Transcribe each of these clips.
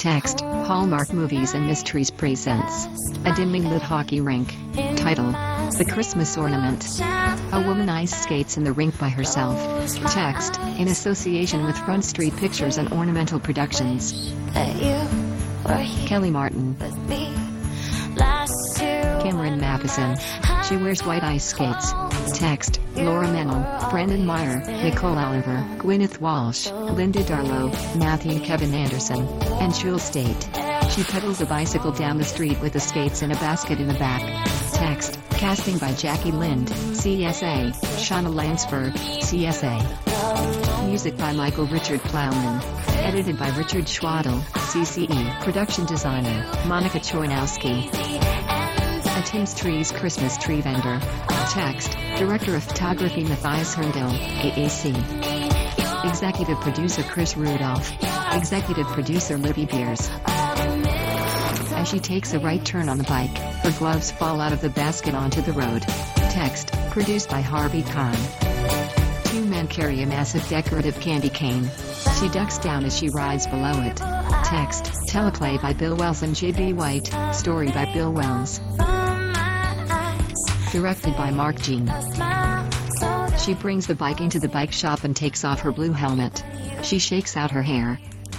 Text, Hallmark Movies and Mysteries presents a dimly lit hockey rink. Title, The Christmas Ornament. A woman ice skates in the rink by herself. Text, in association with Front Street Pictures and Ornamental Productions. Kelly Martin. Cameron Matheson. She wears white ice skates. Text, Laura Mennel, Brendan Meyer, Nicole Oliver, Gwyneth Walsh, Linda Darlow, Matthew Kevin Anderson, and Jewel State. She pedals a bicycle down the street with the skates in a basket in the back. Text, casting by Jackie Lind, CSA, Shauna Lansford, CSA. Music by Michael Richard Plowman. Edited by Richard Schwadel, CCE. Production designer, Monica Chornowski. A Tim's Trees Christmas tree vendor. Text, Director of Photography Matthias Herndl, AAC. Executive Producer Chris Rudolph. Executive Producer Libby Beers. As she takes a right turn on the bike, her gloves fall out of the basket onto the road. Text, produced by Harvey Kahn. Two men carry a massive decorative candy cane. She ducks down as she rides below it. Text, teleplay by Bill Wells and J.B. White, story by Bill Wells. Directed by Mark Jean. She brings the bike into the bike shop and takes off her blue helmet. She shakes out her hair.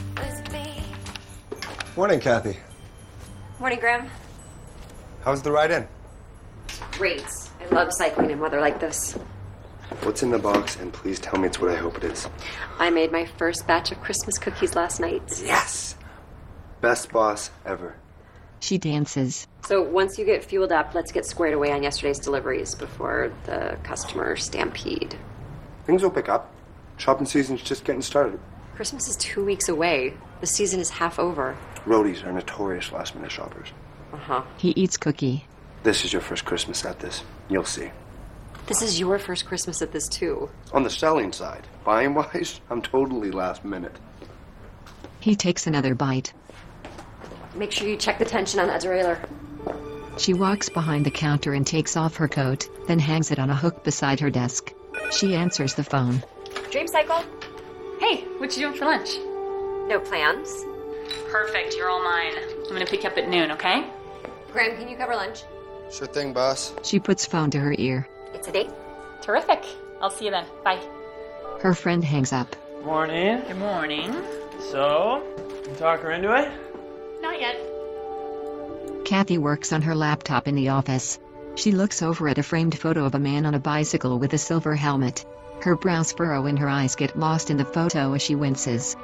Morning, Kathy. Morning, Graham. How's the ride in? Great. I love cycling in weather like this. What's in the box, and please tell me it's what I hope it is. I made my first batch of Christmas cookies last night. Yes! Best boss ever. She dances. So once you get fueled up, let's get squared away on yesterday's deliveries before the customer stampede. Things will pick up. Shopping season's just getting started. Christmas is 2 weeks away. The season is half over. Roadies are notorious last-minute shoppers. Uh-huh. He eats cookie. This is your first Christmas at this. You'll see. This is your first Christmas at this, too. On the selling side, buying-wise, I'm totally last minute. He takes another bite. Make sure you check the tension on that derailleur. She walks behind the counter and takes off her coat, then hangs it on a hook beside her desk. She answers the phone. Dream Cycle? Hey, what you doing for lunch? No plans. Perfect, you're all mine. I'm gonna pick you up at noon, okay? Graham, can you cover lunch? Sure thing, boss. She puts phone to her ear. It's a date. Terrific. I'll see you then. Bye. Her friend hangs up. Morning. Good morning. So, you talk her into it? Not yet. Kathy works on her laptop in the office. She looks over at a framed photo of a man on a bicycle with a silver helmet. Her brows furrow and her eyes get lost in the photo as she winces.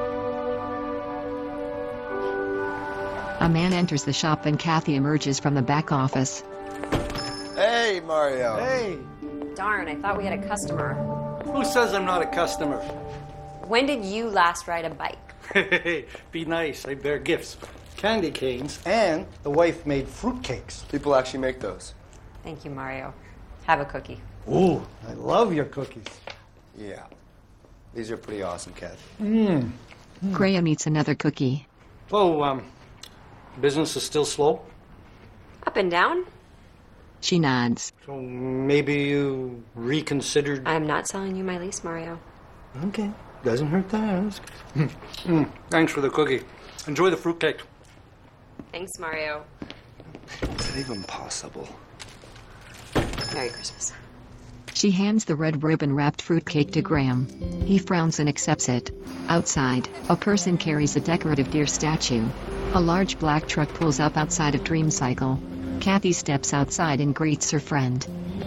A man enters the shop and Kathy emerges from the back office. Hey, Mario. Hey, Darn, I thought we had a customer. who says I'm not a customer? When did you last ride a bike? Hey, be nice. I bear gifts. Candy canes, and the wife made fruitcakes. People actually make those. Thank you, Mario. Have a cookie. Ooh, I love your cookies. Yeah. These are pretty awesome, Kathy. Graham eats another cookie. Oh, business is still slow? Up and down? She nods. So maybe you reconsidered... I'm not selling you my lease, Mario. Okay, doesn't hurt to ask. Thanks for the cookie. Enjoy the fruitcake. Thanks, Mario. Is it even possible? Merry Christmas. She hands the red ribbon-wrapped fruitcake to Graham. He frowns and accepts it. Outside, a person carries a decorative deer statue. A large black truck pulls up outside of Dream Cycle. Kathy steps outside and greets her friend.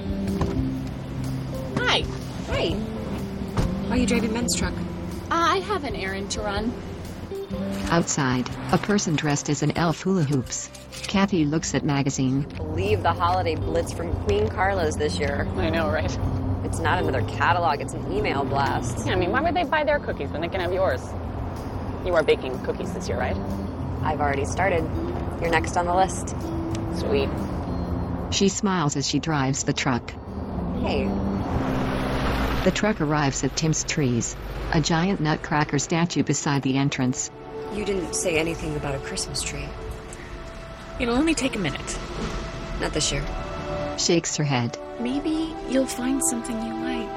Hi. Hey. Why are you driving Ben's truck? I have an errand to run. Outside, a person dressed as an elf hula hoops. Kathy looks at magazine. Believe the holiday blitz from Queen Carla's this year. I know, right? It's not another catalog, it's an email blast. Yeah, I mean, why would they buy their cookies when they can have yours? You are baking cookies this year, right? I've already started. You're next on the list. Sweet. She smiles as she drives the truck. Hey, The truck arrives at Tim's Trees, a giant nutcracker statue beside the entrance. you didn't say anything about a Christmas tree. It'll only take a minute. Not this year. Shakes her head. Maybe you'll find something you like.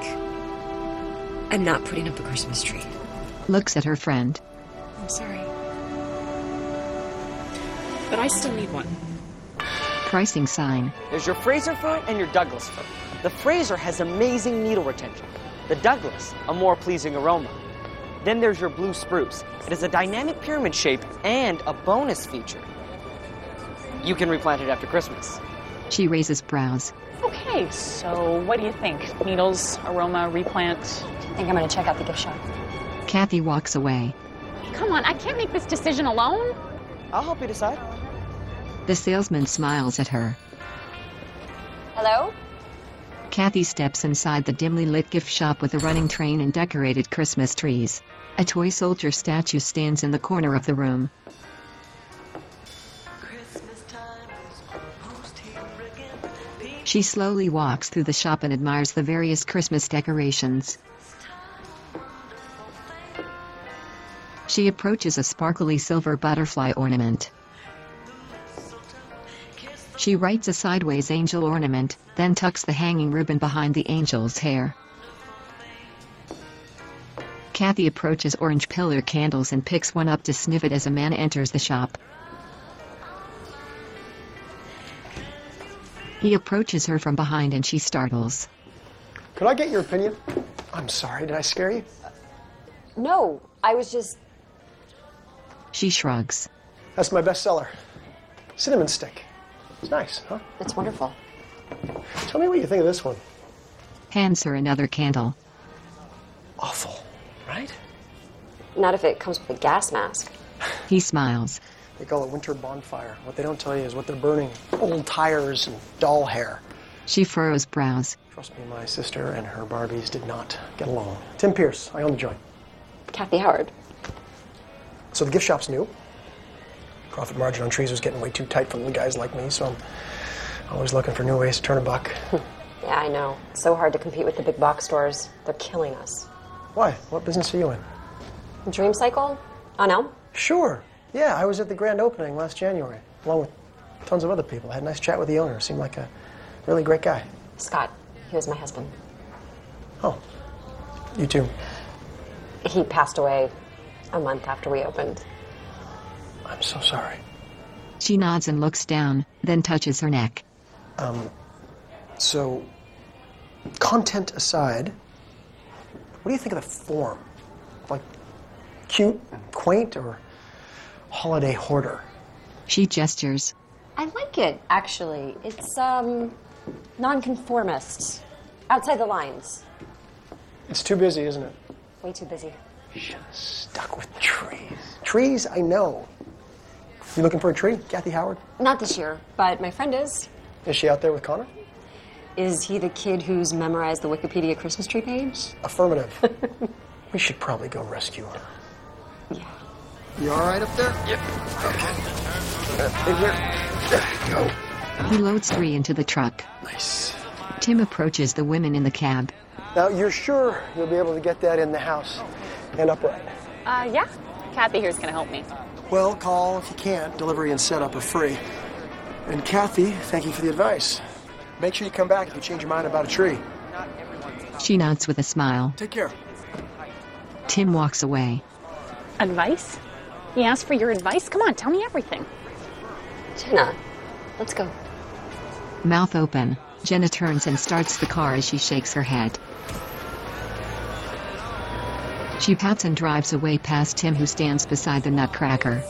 I'm not putting up a Christmas tree. Looks at her friend. I'm sorry. but I still need one. Pricing sign. There's your Fraser fir and your Douglas fir. The Fraser has amazing needle retention. The Douglas, a more pleasing aroma. Then there's your blue spruce. It has a dynamic pyramid shape and a bonus feature. You can replant it after Christmas. She raises brows. Okay, so what do you think? Needles, aroma, replant? I think I'm gonna check out the gift shop. Kathy walks away. Come on, I can't make this decision alone. I'll help you decide. The salesman smiles at her. Hello? Kathy steps inside the dimly lit gift shop with a running train and decorated Christmas trees. A toy soldier statue stands in the corner of the room. She slowly walks through the shop and admires the various Christmas decorations. She approaches a sparkly silver butterfly ornament. She writes a sideways angel ornament, then tucks the hanging ribbon behind the angel's hair. Kathy approaches orange pillar candles and picks one up to sniff it as a man enters the shop. He approaches her from behind and she startles. Could I get your opinion? I'm sorry, did I scare you? No, I was just... She shrugs. That's my best seller. Cinnamon stick. It's nice, huh? It's wonderful. Tell me what you think of this one. Hands her another candle. Awful, right? Not if it comes with a gas mask. He smiles. They call it winter bonfire. What they don't tell you is what they're burning. Old tires and doll hair. She furrows brows. Trust me, my sister and her Barbies did not get along. Tim Pierce, I own the joint. Kathy Howard. So the gift shop's new. Profit margin on trees was getting way too tight for little guys like me, so I'm always looking for new ways to turn a buck. Yeah, I know. It's so hard to compete with the big box stores. They're killing us. Why? What business are you in? Dream Cycle? On Elm? Sure. Yeah, I was at the grand opening last January, along with tons of other people. I had a nice chat with the owner. Seemed like a really great guy. Scott. He was my husband. Oh, you too. He passed away a month after we opened. I'm so sorry. She nods and looks down, then touches her neck. So, content aside, what do you think of the form? Like, cute and quaint, or holiday hoarder? She gestures. I like it, actually. It's, nonconformist. Outside the lines. It's too busy, isn't it? Way too busy. You should have stuck with trees. Trees, I know. You looking for a tree, Kathy Howard? Not this year, but my friend is. Is she out there with Connor? Is he the kid who's memorized the Wikipedia Christmas tree page? Affirmative. We should probably go rescue her. Yeah. You all right up there? Yep. Okay. In here. There you go. He loads 3 into the truck. Nice. Tim approaches the women in the cab. Now, you're sure you'll be able to get that in the house and upright? Yeah. Kathy here's gonna help me. Well, call if you can't. Delivery and setup are free. And Kathy, thank you for the advice. Make sure you come back if you change your mind about a tree. She nods with a smile. Take care. Tim walks away. Advice? He asked for your advice? Come on, tell me everything. Jenna, let's go. Mouth open, Jenna turns and starts the car as she shakes her head. She pats and drives away past Tim, who stands beside the Nutcracker.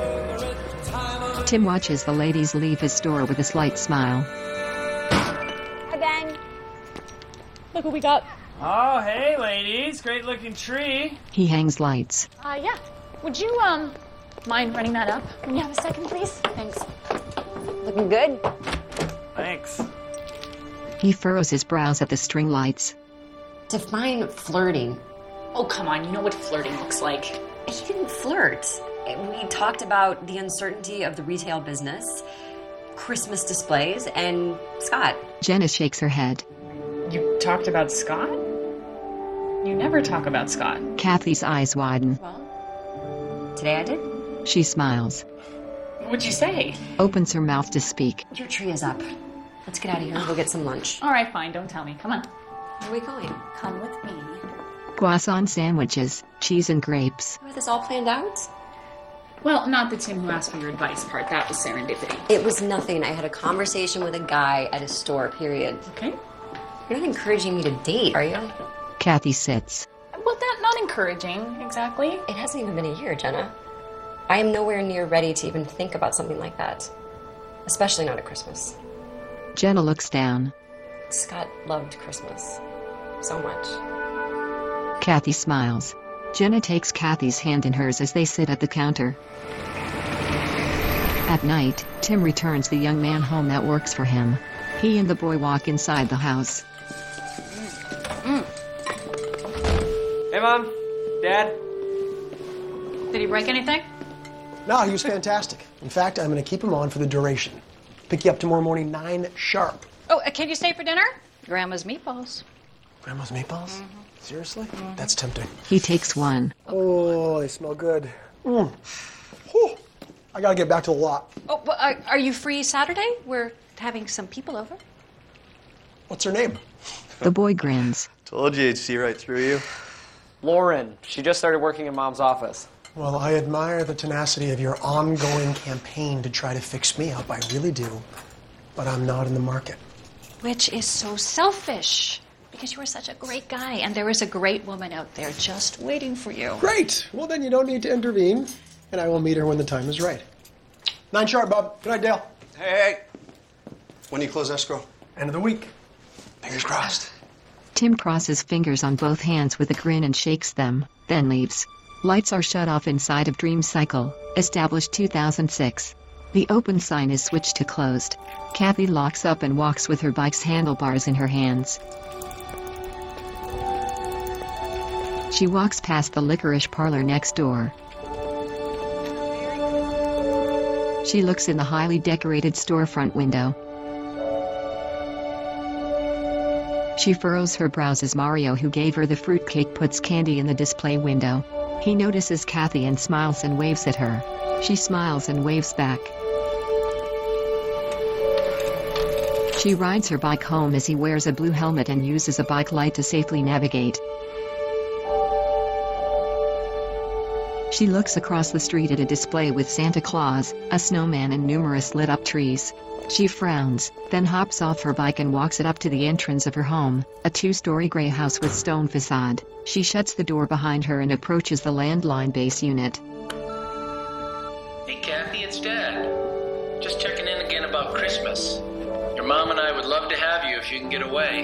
Tim watches the ladies leave his store with a slight smile. Hi, Ben. Look what we got. Oh, hey, ladies. Great looking tree. He hangs lights. Yeah. Would you, mind running that up when you have a second, please? Thanks. Looking good? Thanks. He furrows his brows at the string lights. Define flirting. Oh, come on, you know what flirting looks like. He didn't flirt. We talked about the uncertainty of the retail business, Christmas displays, and Scott. Jenna shakes her head. You talked about Scott? You never talk about Scott. Kathy's eyes widen. Well, today I did. She smiles. What'd you say? Opens her mouth to speak. Your tree is up. Let's get out of here and go get some lunch. All right, fine, don't tell me. Come on. Where are we going? Come with me. Croissant sandwiches, cheese and grapes. You have this all planned out? Well, not the Tim who asked for your advice part. That was serendipity. It was nothing. I had a conversation with a guy at a store, period. Okay. You're not encouraging me to date, are you? Kathy sits. Well, that's not encouraging, exactly. It hasn't even been a year, Jenna. I am nowhere near ready to even think about something like that. Especially not at Christmas. Jenna looks down. Scott loved Christmas. So much. Kathy smiles. Jenna takes Kathy's hand in hers as they sit at the counter. At night, Tim returns the young man home that works for him. He and the boy walk inside the house. Hey, Mom. Dad. Did he break anything? No, he was fantastic. In fact, I'm going to keep him on for the duration. Pick you up tomorrow morning, 9 sharp. Oh, can you stay for dinner? Grandma's meatballs. Grandma's meatballs? Seriously? That's tempting. He takes one. Oh, they smell good. Whew. I got to get back to the lot. Oh, well, are you free Saturday? We're having some people over. What's her name? The boy grins. Told you I'd see right through you. Lauren. She just started working in Mom's office. Well, I admire the tenacity of your ongoing campaign to try to fix me up. I really do. But I'm not in the market. Which is so selfish. Because you are such a great guy, and there is a great woman out there just waiting for you. Great. Well, then you don't need to intervene, and I will meet her when the time is right. 9 sharp, Bob. Good night, Dale. Hey. When do you close escrow? End of the week. Fingers crossed. Tim crosses fingers on both hands with a grin and shakes them, then leaves. Lights are shut off inside of Dream Cycle, established 2006. The open sign is switched to closed. Kathy locks up and walks with her bike's handlebars in her hands. She walks past the licorice parlor next door. She looks in the highly decorated storefront window. She furrows her brows as Mario, who gave her the fruitcake, puts candy in the display window. He notices Kathy and smiles and waves at her. She smiles and waves back. She rides her bike home as he wears a blue helmet and uses a bike light to safely navigate. She looks across the street at a display with Santa Claus, a snowman, and numerous lit-up trees. She frowns, then hops off her bike and walks it up to the entrance of her home, a 2-story gray house with stone facade. She shuts the door behind her and approaches the landline base unit. Hey, Kathy, it's Dad. Just checking in again about Christmas. Your mom and I would love to have you if you can get away.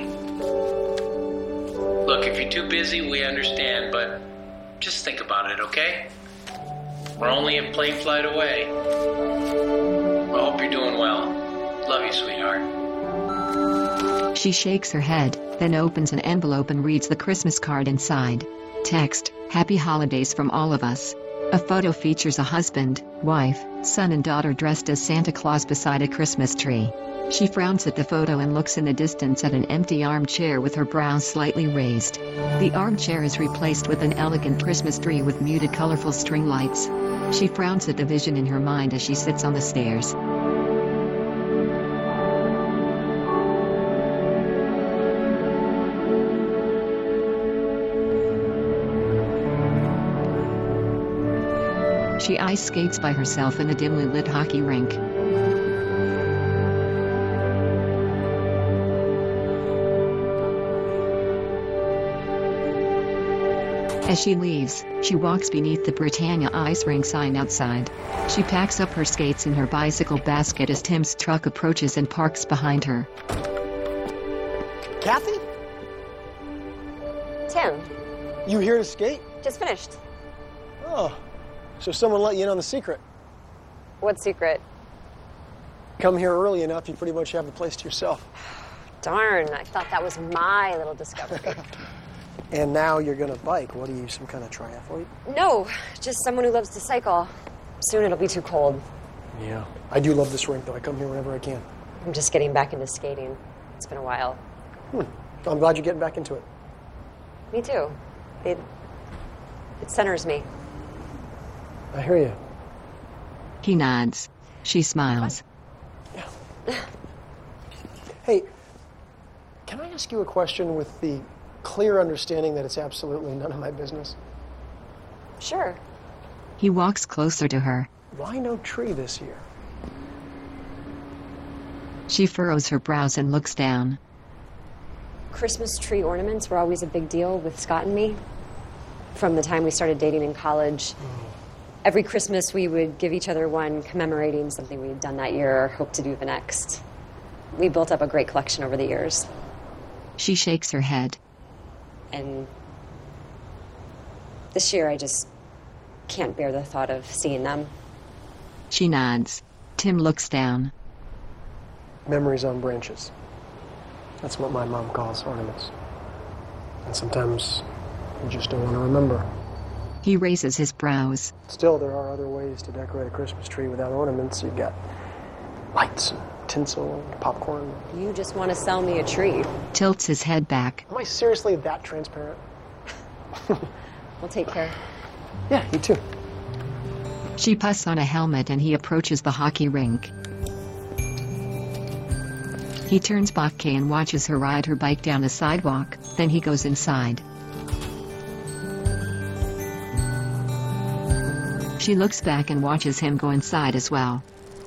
Look, if you're too busy, we understand, but just think about it, okay? We're only a plane flight away. I hope you're doing well. Love you, sweetheart. She shakes her head, then opens an envelope and reads the Christmas card inside. Text, "Happy Holidays from all of us." A photo features a husband, wife, son and daughter dressed as Santa Claus beside a Christmas tree. She frowns at the photo and looks in the distance at an empty armchair with her brows slightly raised. The armchair is replaced with an elegant Christmas tree with muted colorful string lights. She frowns at the vision in her mind as she sits on the stairs. She ice skates by herself in a dimly lit hockey rink. As she leaves, she walks beneath the Britannia ice rink sign outside. She packs up her skates in her bicycle basket as Tim's truck approaches and parks behind her. Kathy? Tim, You here to skate? just finished. Oh, so someone let you in on the secret. What secret? Come here early enough, you pretty much have the place to yourself. Darn, I thought that was my little discovery. And now you're gonna bike. What are you, some kind of triathlete? No, just someone who loves to cycle. Soon it'll be too cold. Yeah. I do love this rink, though. I come here whenever I can. I'm just getting back into skating. It's been a while. I'm glad you're getting back into it. Me too. It centers me. I hear you. He nods. She smiles. Hey, can I ask you a question with the clear understanding that it's absolutely none of my business? Sure. He walks closer to her. Why no tree this year? She furrows her brows and looks down. Christmas tree ornaments were always a big deal with Scott and me. From the time we started dating in college, every Christmas we would give each other one commemorating something we had done that year or hoped to do the next. We built up a great collection over the years. She shakes her head. And this year I just can't bear the thought of seeing them. She nods. Tim looks down. Memories on branches. That's what my mom calls ornaments. And sometimes you just don't want to remember. He raises his brows. Still, there are other ways to decorate a Christmas tree without ornaments. You've got lights and tinsel and popcorn. You just want to sell me a tree. Tilts his head back. Am I seriously that transparent? We'll take care. Yeah, you too. She puts on a helmet and he approaches the hockey rink. He turns back and watches her ride her bike down the sidewalk, then he goes inside. She looks back and watches him go inside as well.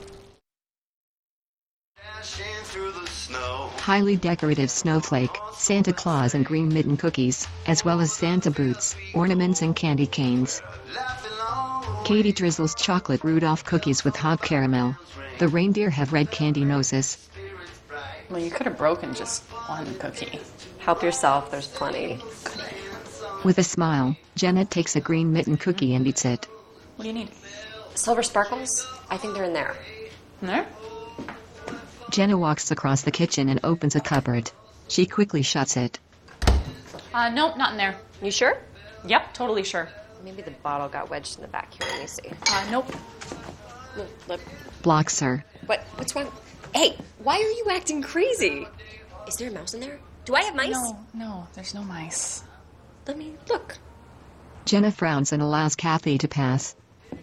Highly decorative snowflake, Santa Claus and green mitten cookies, as well as Santa boots, ornaments and candy canes. Katie drizzles chocolate Rudolph cookies with hot caramel. The reindeer have red candy noses. Well, you could have broken just one cookie. Help yourself, there's plenty. With a smile, Janet takes a green mitten cookie and eats it. What do you need? Silver sparkles? I think they're in there. In there? Jenna walks across the kitchen and opens a cupboard. She quickly shuts it. Nope, not in there. You sure? Yep, totally sure. Maybe the bottle got wedged in the back here. Let me see. Nope. Look. Blocks her. What's wrong? Hey, why are you acting crazy? Is there a mouse in there? Do I have mice? No, there's no mice. Let me look. Jenna frowns and allows Kathy to pass.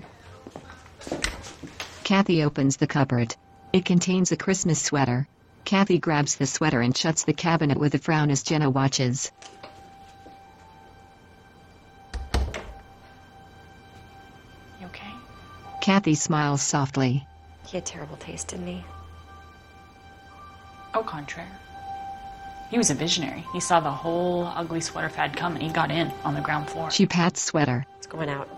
Kathy opens the cupboard. It contains a Christmas sweater. Kathy grabs the sweater and shuts the cabinet with a frown as Jenna watches. You okay? Kathy smiles softly. He had terrible taste, didn't he? Au contraire. He was a visionary. He saw the whole ugly sweater fad come and he got in on the ground floor. She pats sweater. It's going out.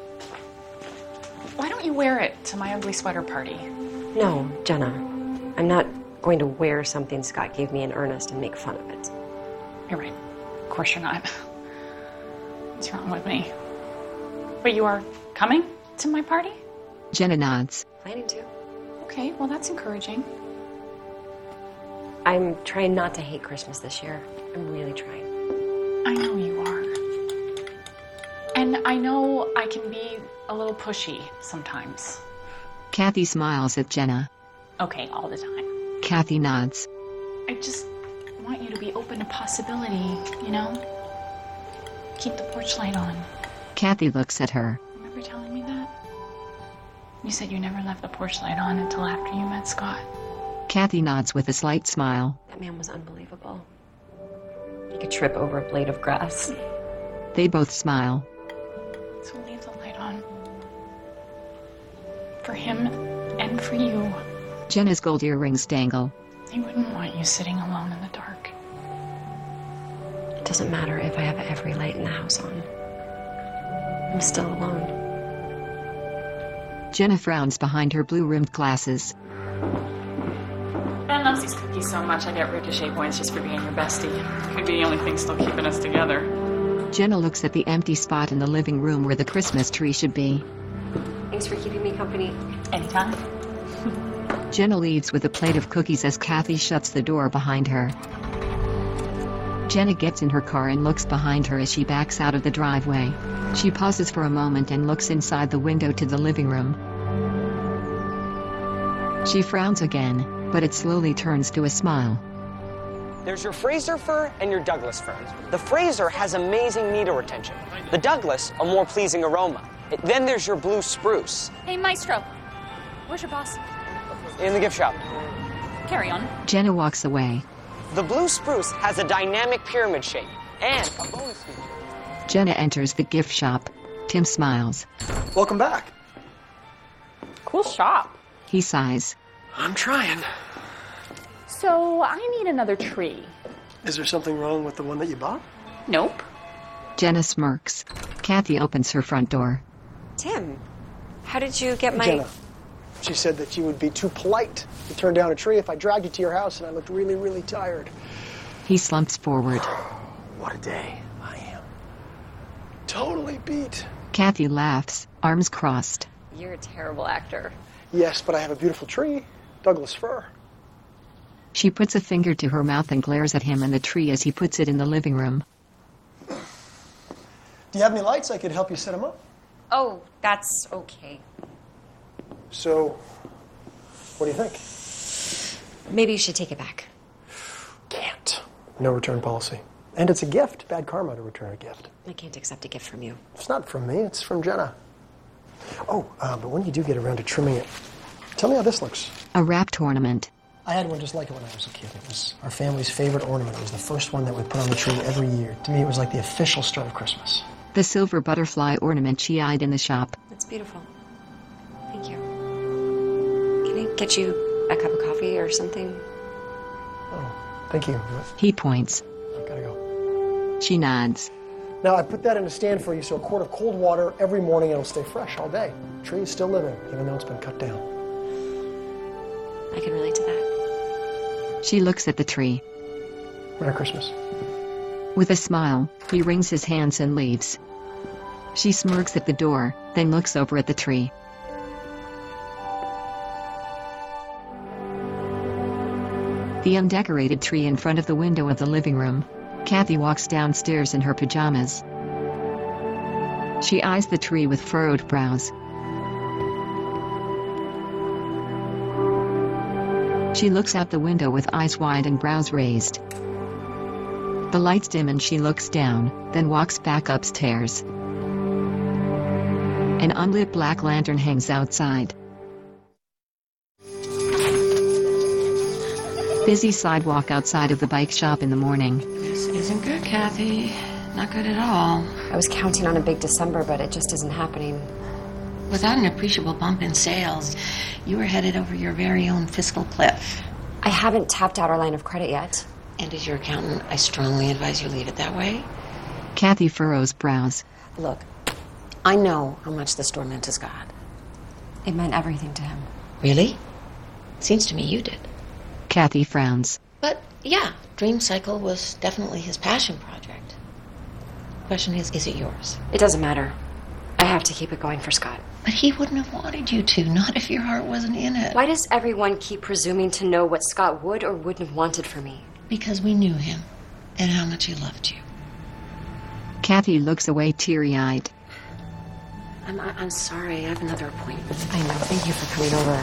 Why don't you wear it to my ugly sweater party? No, Jenna. I'm not going to wear something Scott gave me in earnest and make fun of it. You're right. Of course you're not. What's wrong with me? But you are coming to my party? Jenna nods. Planning to. Okay, well that's encouraging. I'm trying not to hate Christmas this year. I'm really trying. I know you are. And I know I can be a little pushy sometimes. Kathy smiles at Jenna. Okay, all the time. Kathy nods. I just want you to be open to possibility, you know? Keep the porch light on. Kathy looks at her. Remember telling me that? You said you never left the porch light on until after you met Scott. Kathy nods with a slight smile. That man was unbelievable. He could trip over a blade of grass. They both smile. So leave the light on. For him and for you. Jenna's gold earrings dangle. He wouldn't want you sitting alone in the dark. It doesn't matter if I have every light in the house on. I'm still alone. Jenna frowns behind her blue-rimmed glasses. Ben loves these cookies so much I get ricochet points just for being your bestie. Could be the only thing still keeping us together. Jenna looks at the empty spot in the living room where the Christmas tree should be. Thanks for keeping me company. Anytime. Jenna leaves with a plate of cookies as Kathy shuts the door behind her. Jenna gets in her car and looks behind her as she backs out of the driveway. She pauses for a moment and looks inside the window to the living room. She frowns again, but it slowly turns to a smile. There's your Fraser fir and your Douglas fir. The Fraser has amazing needle retention. The Douglas, a more pleasing aroma. Then there's your blue spruce. Hey, Maestro. Where's your boss? In the gift shop. Carry on. Jenna walks away. The blue spruce has a dynamic pyramid shape and a bonus feature. Jenna enters the gift shop. Tim smiles. Welcome back. Cool shop. He sighs. I'm trying. So I need another tree. Is there something wrong with the one that you bought? Nope. Jenna smirks. Kathy opens her front door. Tim, how did you get my... Jenna. She said that you would be too polite to turn down a tree if I dragged you to your house and I looked really, really tired. He slumps forward. What a day. I am totally beat. Kathy laughs, arms crossed. You're a terrible actor. Yes, but I have a beautiful tree. Douglas fir. She puts a finger to her mouth and glares at him and the tree as he puts it in the living room. Do you have any lights? I could help you set them up. Oh, that's okay. So, what do you think? Maybe you should take it back. Can't. No return policy. And it's a gift. Bad karma to return a gift. I can't accept a gift from you. It's not from me. It's from Jenna. Oh, but when you do get around to trimming it, tell me how this looks. A wrapped ornament. I had one just like it when I was a kid. It was our family's favorite ornament. It was the first one that we put on the tree every year. To me, it was like the official start of Christmas. The silver butterfly ornament she eyed in the shop. That's beautiful. Thank you. Can I get you a cup of coffee or something? Oh, thank you. He points. I've got to go. She nods. Now, I put that in a stand for you, so a quart of cold water every morning, and it'll stay fresh all day. The tree is still living, even though it's been cut down. I can relate to that. She looks at the tree. Merry Christmas. With a smile, he wrings his hands and leaves. She smirks at the door, then looks over at the tree. The undecorated tree in front of the window of the living room. Kathy walks downstairs in her pajamas. She eyes the tree with furrowed brows. She looks out the window with eyes wide and brows raised. The lights dim and she looks down, then walks back upstairs. An unlit black lantern hangs outside. Busy sidewalk outside of the bike shop in the morning. This isn't good, Kathy. Not good at all. I was counting on a big December, but it just isn't happening. Without an appreciable bump in sales, you are headed over your very own fiscal cliff. I haven't tapped out our line of credit yet. And as your accountant, I strongly advise you leave it that way. Kathy furrows brows. Look, I know how much the store meant to Scott. It meant everything to him. Really? Seems to me you did. Kathy frowns. But yeah, Dream Cycle was definitely his passion project. Question is it yours? It doesn't matter. I have to keep it going for Scott. But he wouldn't have wanted you to, not if your heart wasn't in it. Why does everyone keep presuming to know what Scott would or wouldn't have wanted for me? Because we knew him, and how much he loved you. Kathy looks away teary-eyed. I'm sorry, I have another appointment. I know, thank you for coming over.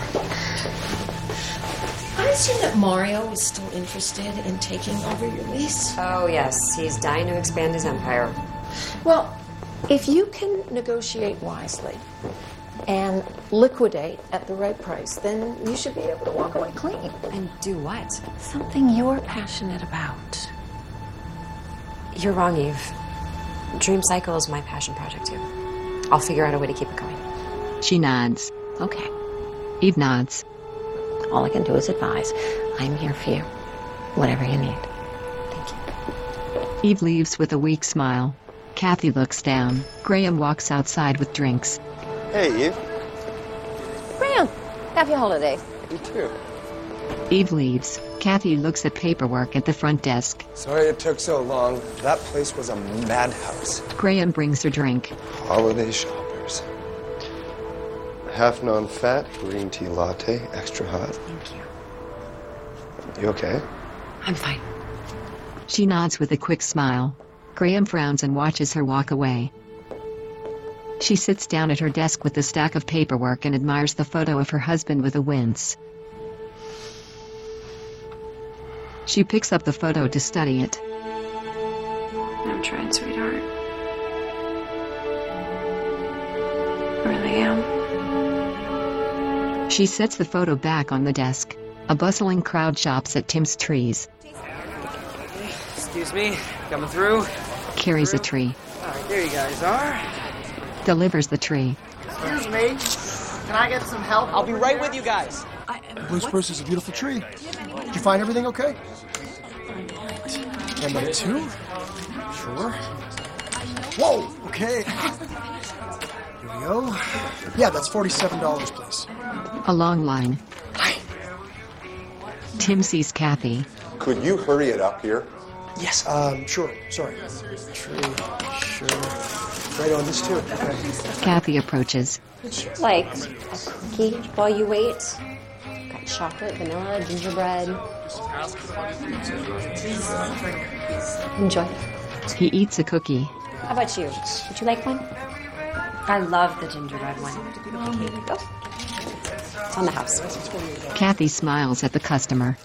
I assume that Mario is still interested in taking over your lease. Oh, yes, he's dying to expand his empire. Well, if you can negotiate wisely and liquidate at the right price, then you should be able to walk away clean. And do what? Something you're passionate about. You're wrong, Eve. Dream Cycle is my passion project, too. I'll figure out a way to keep it going. She nods. Okay. Eve nods. All I can do is advise. I'm here for you. Whatever you need. Thank you. Eve leaves with a weak smile. Kathy looks down. Graham walks outside with drinks. Hey, Eve. Graham, happy holiday. You too. Eve leaves. Kathy looks at paperwork at the front desk. Sorry it took so long. That place was a madhouse. Graham brings her drink. Holiday shoppers. Half non-fat, green tea latte, extra hot. Thank you. You okay? I'm fine. She nods with a quick smile. Graham frowns and watches her walk away. She sits down at her desk with the stack of paperwork and admires the photo of her husband with a wince. She picks up the photo to study it. I'm trying, sweetheart. I really am. She sets the photo back on the desk. A bustling crowd shops at Tim's Trees. Excuse me, coming through. Carries a tree. All right, there you guys are. delivers the tree. Excuse me. Can I get some help? I'll be right with you guys. Blue spruce is a beautiful tree. Did you find everything okay? And number 2? Sure. Whoa, okay. Here we go. Yeah, that's $47, please. A long line. Tim sees Kathy. Could you hurry it up here? Yes, sure. Sorry. Tree, sure. Right on this too. Okay. Kathy approaches. Would you like a cookie while you wait? Got chocolate, vanilla, gingerbread. Enjoy. He eats a cookie. How about you? Would you like one? I love the gingerbread one. Here you go. It's on the house. Kathy smiles at the customer.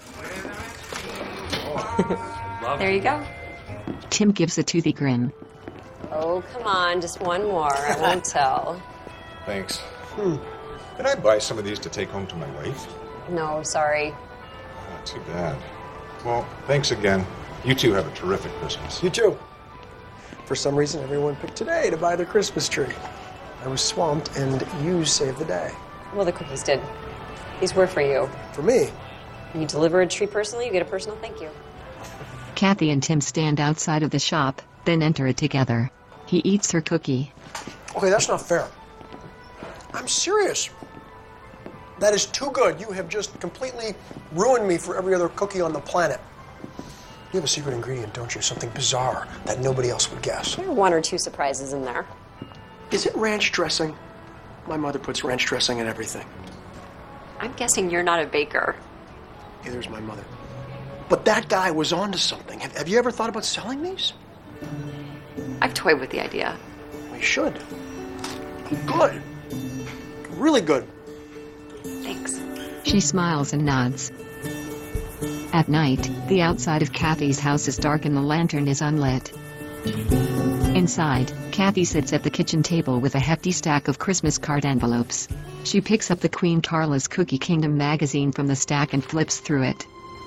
There you go. Tim gives a toothy grin. Oh, come on, just one more. I won't tell. Thanks. Can I buy some of these to take home to my wife? No, sorry. Not too bad. Well, thanks again. You two have a terrific Christmas. You too. For some reason, everyone picked today to buy their Christmas tree. I was swamped, and you saved the day. Well, the cookies did. These were for you. For me? You deliver a tree personally, you get a personal thank you. Kathy and Tim stand outside of the shop, then enter it together. He eats her cookie. Okay, that's not fair. I'm serious. That is too good. You have just completely ruined me for every other cookie on the planet. You have a secret ingredient, don't you? Something bizarre that nobody else would guess. There are 1 or 2 surprises in there. Is it ranch dressing? My mother puts ranch dressing in everything. I'm guessing you're not a baker. Neither is my mother. But that guy was onto something. Have you ever thought about selling these? I've toyed with the idea. We should. Good. Really good. Thanks. She smiles and nods. At night, the outside of Kathy's house is dark and the lantern is unlit. Inside, Kathy sits at the kitchen table with a hefty stack of Christmas card envelopes. She picks up the Queen Carla's Cookie Kingdom magazine from the stack and flips through it.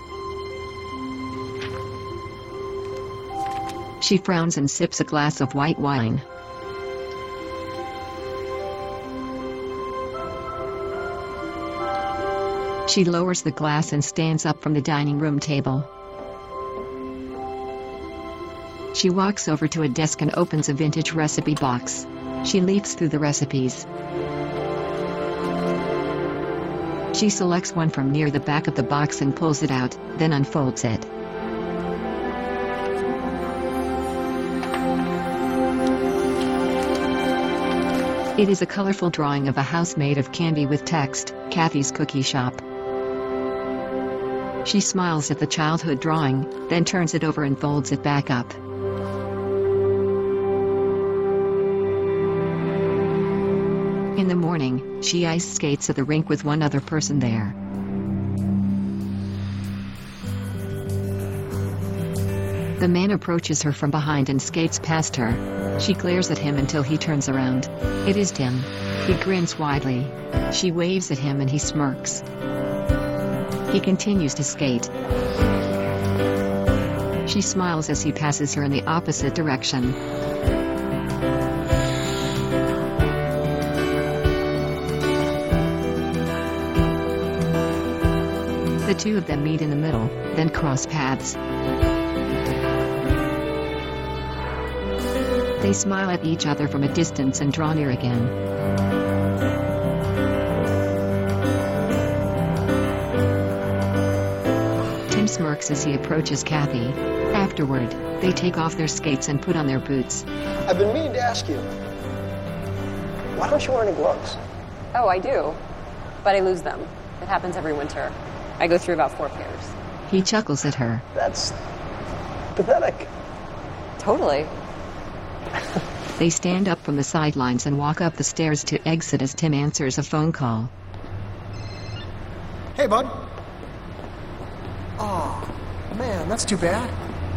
She frowns and sips a glass of white wine. She lowers the glass and stands up from the dining room table. She walks over to a desk and opens a vintage recipe box. She leafs through the recipes. She selects one from near the back of the box and pulls it out, then unfolds it. It is a colorful drawing of a house made of candy with text, Kathy's Cookie Shop. She smiles at the childhood drawing, then turns it over and folds it back up. In the morning, she ice skates at the rink with one other person there. The man approaches her from behind and skates past her. She glares at him until he turns around. It is Tim. He grins widely. She waves at him and he smirks. He continues to skate. She smiles as he passes her in the opposite direction. The two of them meet in the middle, then cross paths. They smile at each other from a distance and draw near again. Tim smirks as he approaches Kathy. Afterward, they take off their skates and put on their boots. I've been meaning to ask you, why don't you wear any gloves? Oh, I do. But I lose them. It happens every winter. I go through about 4 pairs. He chuckles at her. That's pathetic. Totally. They stand up from the sidelines and walk up the stairs to exit as Tim answers a phone call. Hey, bud. Oh, man, that's too bad.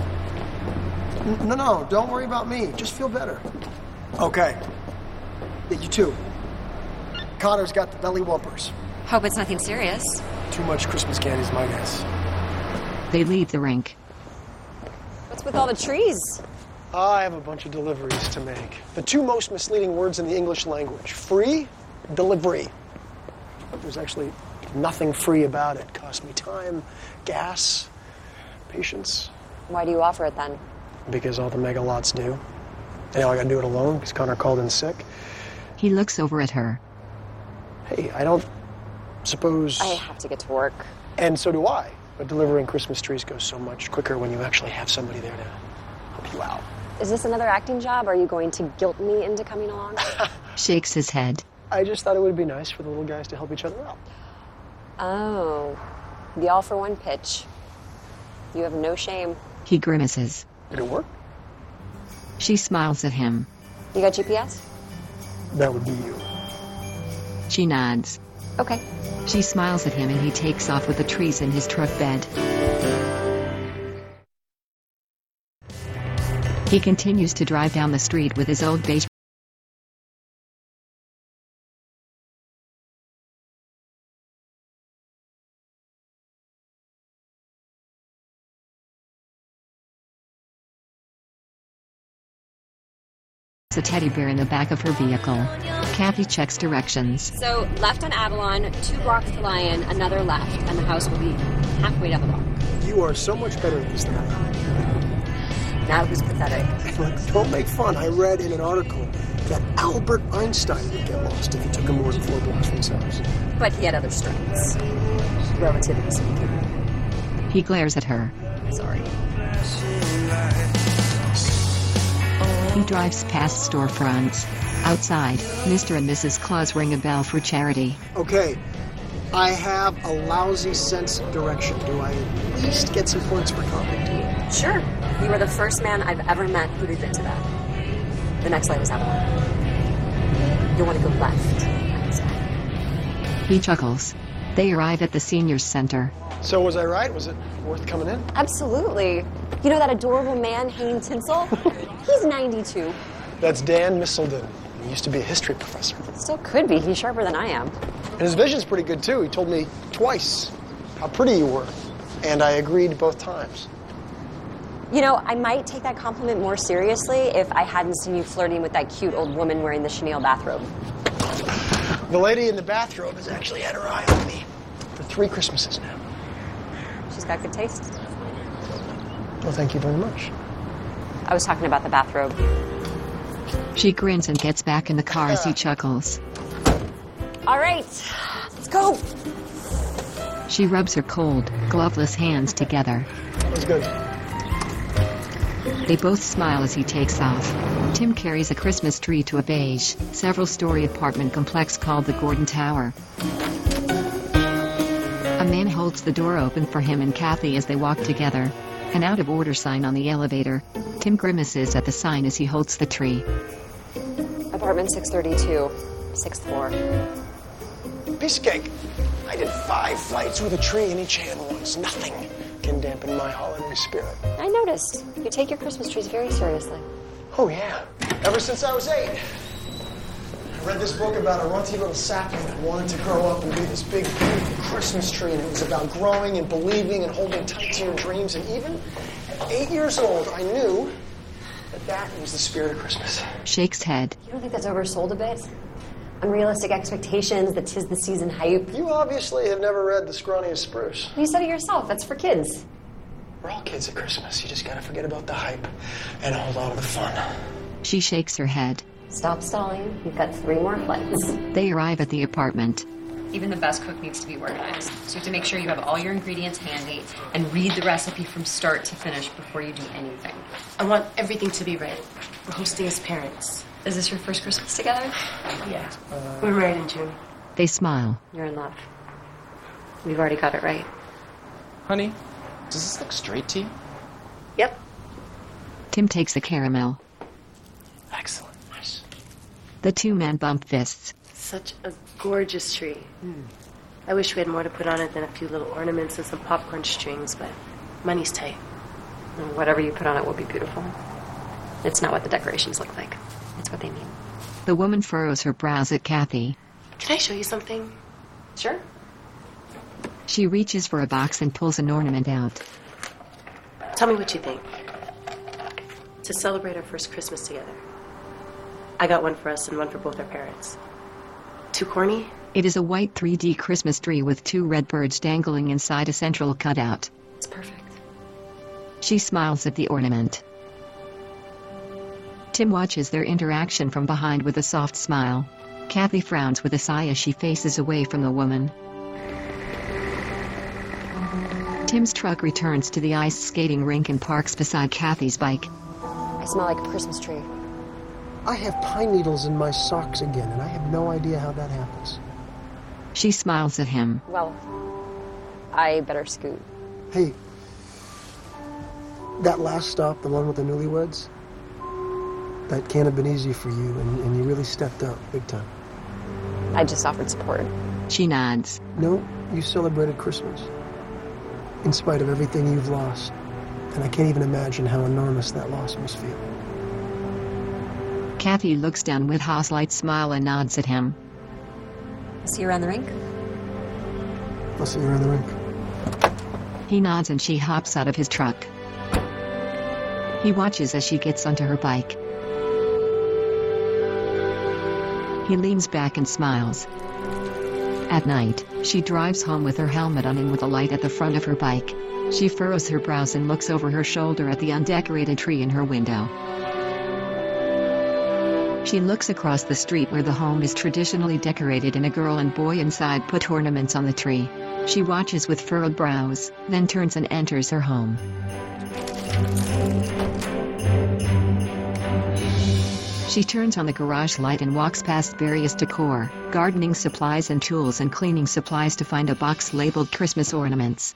No, don't worry about me. Just feel better. Okay. Yeah, you too. Connor's got the belly whumpers. Hope it's nothing serious. Too much Christmas candy's my guess. They leave the rink. What's with all the trees? I have a bunch of deliveries to make. The two most misleading words in the English language. Free, delivery. There's actually nothing free about it. It cost me time, gas, patience. Why do you offer it then? Because all the mega lots do. And now I gotta do it alone because Connor called in sick. He looks over at her. Hey, I don't suppose... I have to get to work. And so do I. But delivering Christmas trees goes so much quicker when you actually have somebody there to help you out. Is this another acting job? Are you going to guilt me into coming along? Shakes his head. I just thought it would be nice for the little guys to help each other out. Oh, the all-for-one pitch. You have no shame. He grimaces. Did it work? She smiles at him. You got GPS? That would be you. She nods. Okay. She smiles at him and he takes off with the trees in his truck bed. He continues to drive down the street with his old beige a teddy bear in the back of her vehicle. Kathy checks directions. So, left on Avalon, 2 blocks to Lyon, another left, and the house will be halfway down the block. You are so much better at this than I am. Now who's pathetic? Look, don't make fun. I read in an article that Albert Einstein would get lost if he took him more than 4 blocks from his house. But he had other strengths. Relativity speaking. He glares at her. Sorry. He drives past storefronts. Outside, Mr. and Mrs. Claus ring a bell for charity. Okay, I have a lousy sense of direction. Do I at least get some points for comedy? Sure. You are the first man I've ever met who'd admit to that. The next light is Avalon. You'll want to go left. He chuckles. They arrive at the seniors center. So was I right? Was it worth coming in? Absolutely. You know that adorable man hanging tinsel? He's 92. That's Dan Misselden. He used to be a history professor. Still could be. He's sharper than I am. And his vision's pretty good, too. He told me twice how pretty you were. And I agreed both times. You know, I might take that compliment more seriously if I hadn't seen you flirting with that cute old woman wearing the chenille bathrobe. The lady in the bathrobe has actually had her eye on me for 3 Christmases now. She's got good taste. Well, thank you very much. I was talking about the bathrobe. She grins and gets back in the car as he chuckles. All right, let's go. She rubs her cold, gloveless hands together. That was good. They both smile as he takes off. Tim carries a Christmas tree to a beige, several-story apartment complex called the Gordon Tower. A man holds the door open for him and Kathy as they walk together. An out-of-order sign on the elevator. Tim grimaces at the sign as he holds the tree. Apartment 632, 6th floor. Piece of cake. I did 5 flights with a tree in each hand once. Nothing can dampen my holiday spirit. I noticed. You take your Christmas trees very seriously. Oh, yeah. Ever since I was 8. I read this book about a runty little sapling that wanted to grow up and be this big, beautiful Christmas tree, and it was about growing and believing and holding tight to your dreams. And even at 8 years old, I knew that was the spirit of Christmas. Shakes head. You don't think that's oversold a bit? Unrealistic expectations, the 'tis the season hype. You obviously have never read The Scrawniest Spruce. You said it yourself. That's for kids. We're all kids at Christmas. You just gotta forget about the hype and hold on to the fun. She shakes her head. Stop stalling. You've got 3 more flights. They arrive at the apartment. Even the best cook needs to be organized. So you have to make sure you have all your ingredients handy and read the recipe from start to finish before you do anything. I want everything to be right. We're hosting as parents. Is this your first Christmas together? Yeah. We're married in June. They smile. You're in love. We've already got it right. Honey, does this look straight to you? Yep. Tim takes a caramel. Excellent. Nice. The 2 men bump fists. Such a gorgeous tree. I wish we had more to put on it than a few little ornaments and some popcorn strings, but money's tight. And whatever you put on it will be beautiful. It's not what the decorations look like. It's what they mean. The woman furrows her brows at Kathy. Can I show you something? Sure. She reaches for a box and pulls an ornament out. Tell me what you think. to celebrate our first Christmas together. I got one for us and one for both our parents. Too corny? It is a white 3D Christmas tree with 2 red birds dangling inside a central cutout. It's perfect. She smiles at the ornament. Tim watches their interaction from behind with a soft smile. Kathy frowns with a sigh as she faces away from the woman. Tim's truck returns to the ice skating rink and parks beside Kathy's bike. I smell like a Christmas tree. I have pine needles in my socks again, and I have no idea how that happens. She smiles at him. Well, I better scoot. Hey, that last stop, the one with the newlyweds, that can't have been easy for you, and you really stepped up big time. I just offered support. She nods. No, you celebrated Christmas, in spite of everything you've lost. And I can't even imagine how enormous that loss must feel. Kathy looks down with a slight smile and nods at him. See you around the rink? I'll see you around the rink. He nods and she hops out of his truck. He watches as she gets onto her bike. He leans back and smiles. At night, she drives home with her helmet on and with a light at the front of her bike. She furrows her brows and looks over her shoulder at the undecorated tree in her window. She looks across the street where the home is traditionally decorated and a girl and boy inside put ornaments on the tree. She watches with furrowed brows, then turns and enters her home. She turns on the garage light and walks past various decor, gardening supplies and tools and cleaning supplies to find a box labeled Christmas ornaments.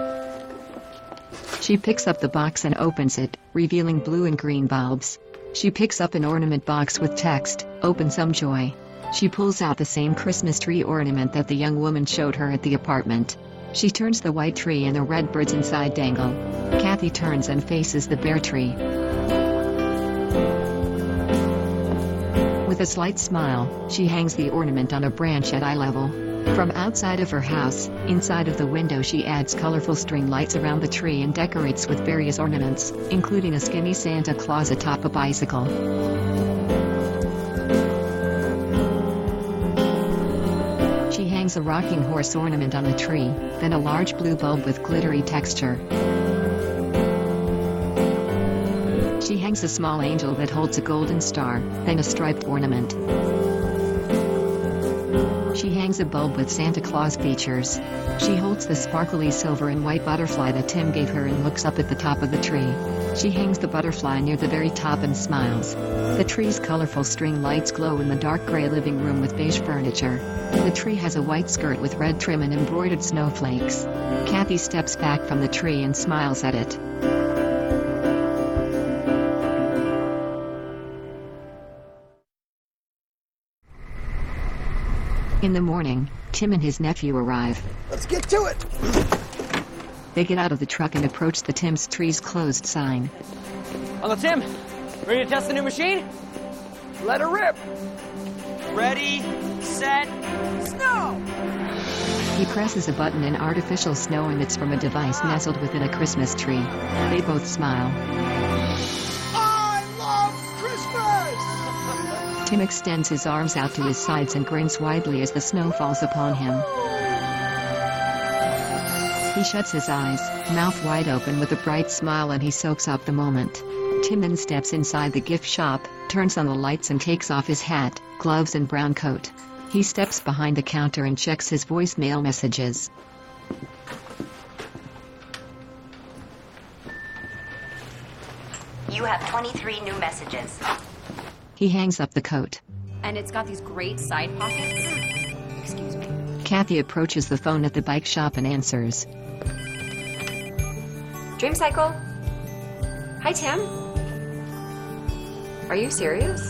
She picks up the box and opens it, revealing blue and green bulbs. She picks up an ornament box with text, "Open some joy." She pulls out the same Christmas tree ornament that the young woman showed her at the apartment. She turns the white tree and the red birds inside dangle. Kathy turns and faces the bare tree. With a slight smile, she hangs the ornament on a branch at eye level. From outside of her house, inside of the window she adds colorful string lights around the tree and decorates with various ornaments, including a skinny Santa Claus atop a bicycle. She hangs a rocking horse ornament on the tree, then a large blue bulb with glittery texture. She hangs a small angel that holds a golden star, then a striped ornament. She hangs a bulb with Santa Claus features. She holds the sparkly silver and white butterfly that Tim gave her and looks up at the top of the tree. She hangs the butterfly near the very top and smiles. The tree's colorful string lights glow in the dark gray living room with beige furniture. The tree has a white skirt with red trim and embroidered snowflakes. Kathy steps back from the tree and smiles at it. In the morning, Tim and his nephew arrive. Let's get to it! They get out of the truck and approach the Tim's Trees Closed sign. Uncle Tim, ready to test the new machine? Let her rip! Ready, set, snow! He presses a button and artificial snow emits from a device nestled within a Christmas tree. They both smile. I love Christmas! Tim extends his arms out to his sides and grins widely as the snow falls upon him. He shuts his eyes, mouth wide open with a bright smile, and he soaks up the moment. Tim then steps inside the gift shop, turns on the lights and takes off his hat, gloves and brown coat. He steps behind the counter and checks his voicemail messages. You have 23 new messages. He hangs up the coat. And it's got these great side pockets. Excuse me. Kathy approaches the phone at the bike shop and answers. Dream Cycle? Hi, Tim. Are you serious?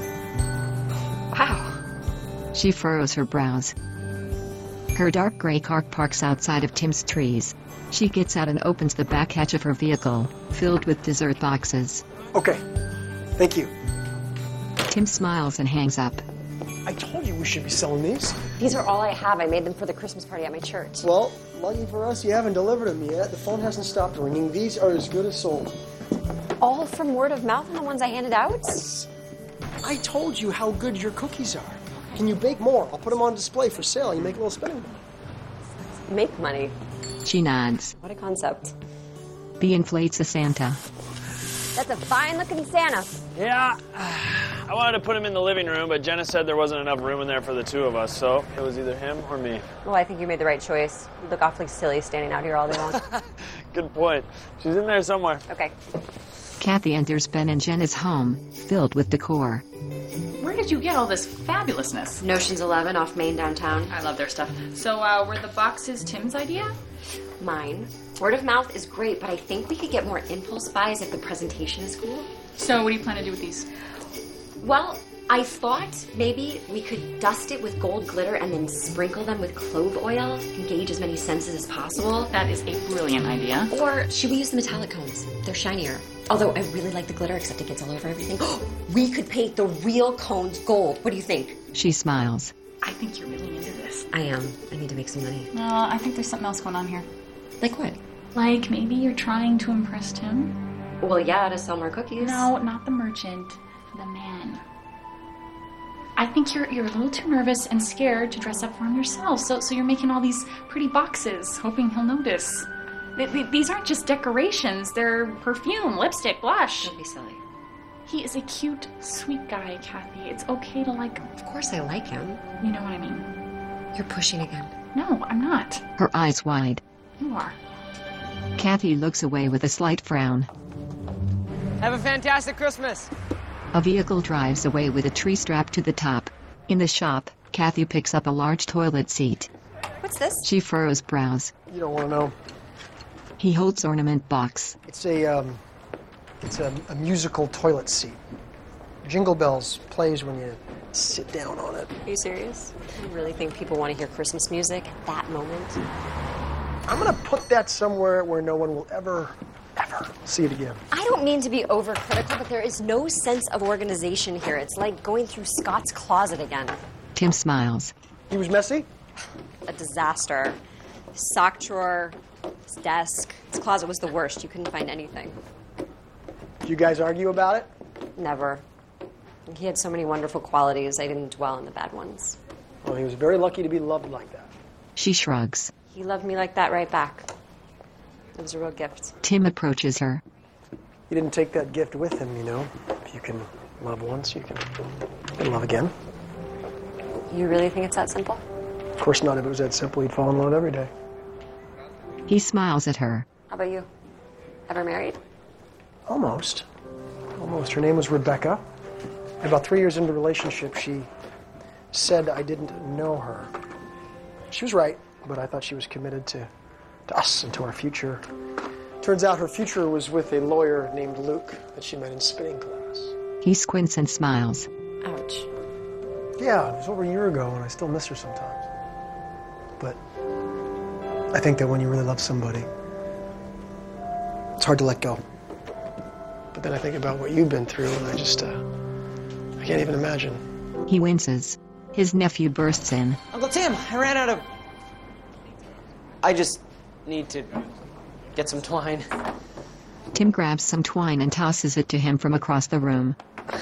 Wow. She furrows her brows. Her dark gray car parks outside of Tim's Trees. She gets out and opens the back hatch of her vehicle, filled with dessert boxes. Okay. Thank you. Tim smiles and hangs up. I told you we should be selling these. These are all I have. I made them for the Christmas party at my church. Well, lucky for us, you haven't delivered them yet. The phone hasn't stopped ringing. These are as good as sold. All from word of mouth on the ones I handed out? I told you how good your cookies are. Can you bake more? I'll put them on display for sale. You make a little spending money. Make money. She nods. What a concept. B inflates a Santa. That's a fine-looking Santa. Yeah, I wanted to put him in the living room, but Jenna said there wasn't enough room in there for the two of us, so it was either him or me. Well, I think you made the right choice. You look awfully silly standing out here all day long. Good point. She's in there somewhere. Okay. Kathy enters Ben and Jenna's home, filled with decor. Where did you get all this fabulousness? Notions 11 off Main downtown. I love their stuff. So, were the boxes Tim's idea? Mine. Word of mouth is great, but I think we could get more impulse buys if the presentation is cool. So, what do you plan to do with these? Well, I thought maybe we could dust it with gold glitter and then sprinkle them with clove oil, engage as many senses as possible. That is a brilliant idea. Or should we use the metallic cones? They're shinier. Although I really like the glitter, except it gets all over everything. We could paint the real cones gold. What do you think? She smiles. I think you're really into this. I am. I need to make some money. No, I think there's something else going on here. Like what? Like maybe you're trying to impress Tim? Well, yeah, to sell more cookies. No, not the merchant. The man. I think you're a little too nervous and scared to dress up for him yourself. So you're making all these pretty boxes, hoping he'll notice. These aren't just decorations. They're perfume, lipstick, blush. Don't be silly. He is a cute, sweet guy, Kathy. It's okay to like him. Of course I like him. You know what I mean. You're pushing again. No, I'm not. Her eyes wide. You are. Kathy looks away with a slight frown. Have a fantastic Christmas. A vehicle drives away with a tree strapped to the top. In the shop, Kathy picks up a large toilet seat. What's this? She furrows brows. You don't want to know. He holds ornament box. It's a musical toilet seat. Jingle Bells plays when you sit down on it. Are you serious? You really think people want to hear Christmas music at that moment? I'm gonna put that somewhere where no one will ever see it again. I don't mean to be overcritical, but there is no sense of organization here. It's like going through Scott's closet again. Tim smiles. He was messy? A disaster. His sock drawer, his desk, his closet was the worst. You couldn't find anything. Did you guys argue about it? Never. He had so many wonderful qualities, I didn't dwell on the bad ones. Well, he was very lucky to be loved like that. She shrugs. He loved me like that right back. It was a real gift. Tim approaches her. He didn't take that gift with him, you know. If you can love once, you can love again. You really think it's that simple? Of course not. If it was that simple, he'd fall in love every day. He smiles at her. How about you? Ever married? Almost. Almost. Her name was Rebecca. About 3 years into the relationship, she said I didn't know her. She was right, but I thought she was committed to us and to our future. Turns out her future was with a lawyer named Luke that she met in spinning class. He squints and smiles. Ouch. Yeah, it was over a year ago, and I still miss her sometimes. But I think that when you really love somebody, it's hard to let go. But then I think about what you've been through, and I just, I can't even imagine. He winces. His nephew bursts in. Uncle Tim, I ran out of... I just need to get some twine. Tim grabs some twine and tosses it to him from across the room. All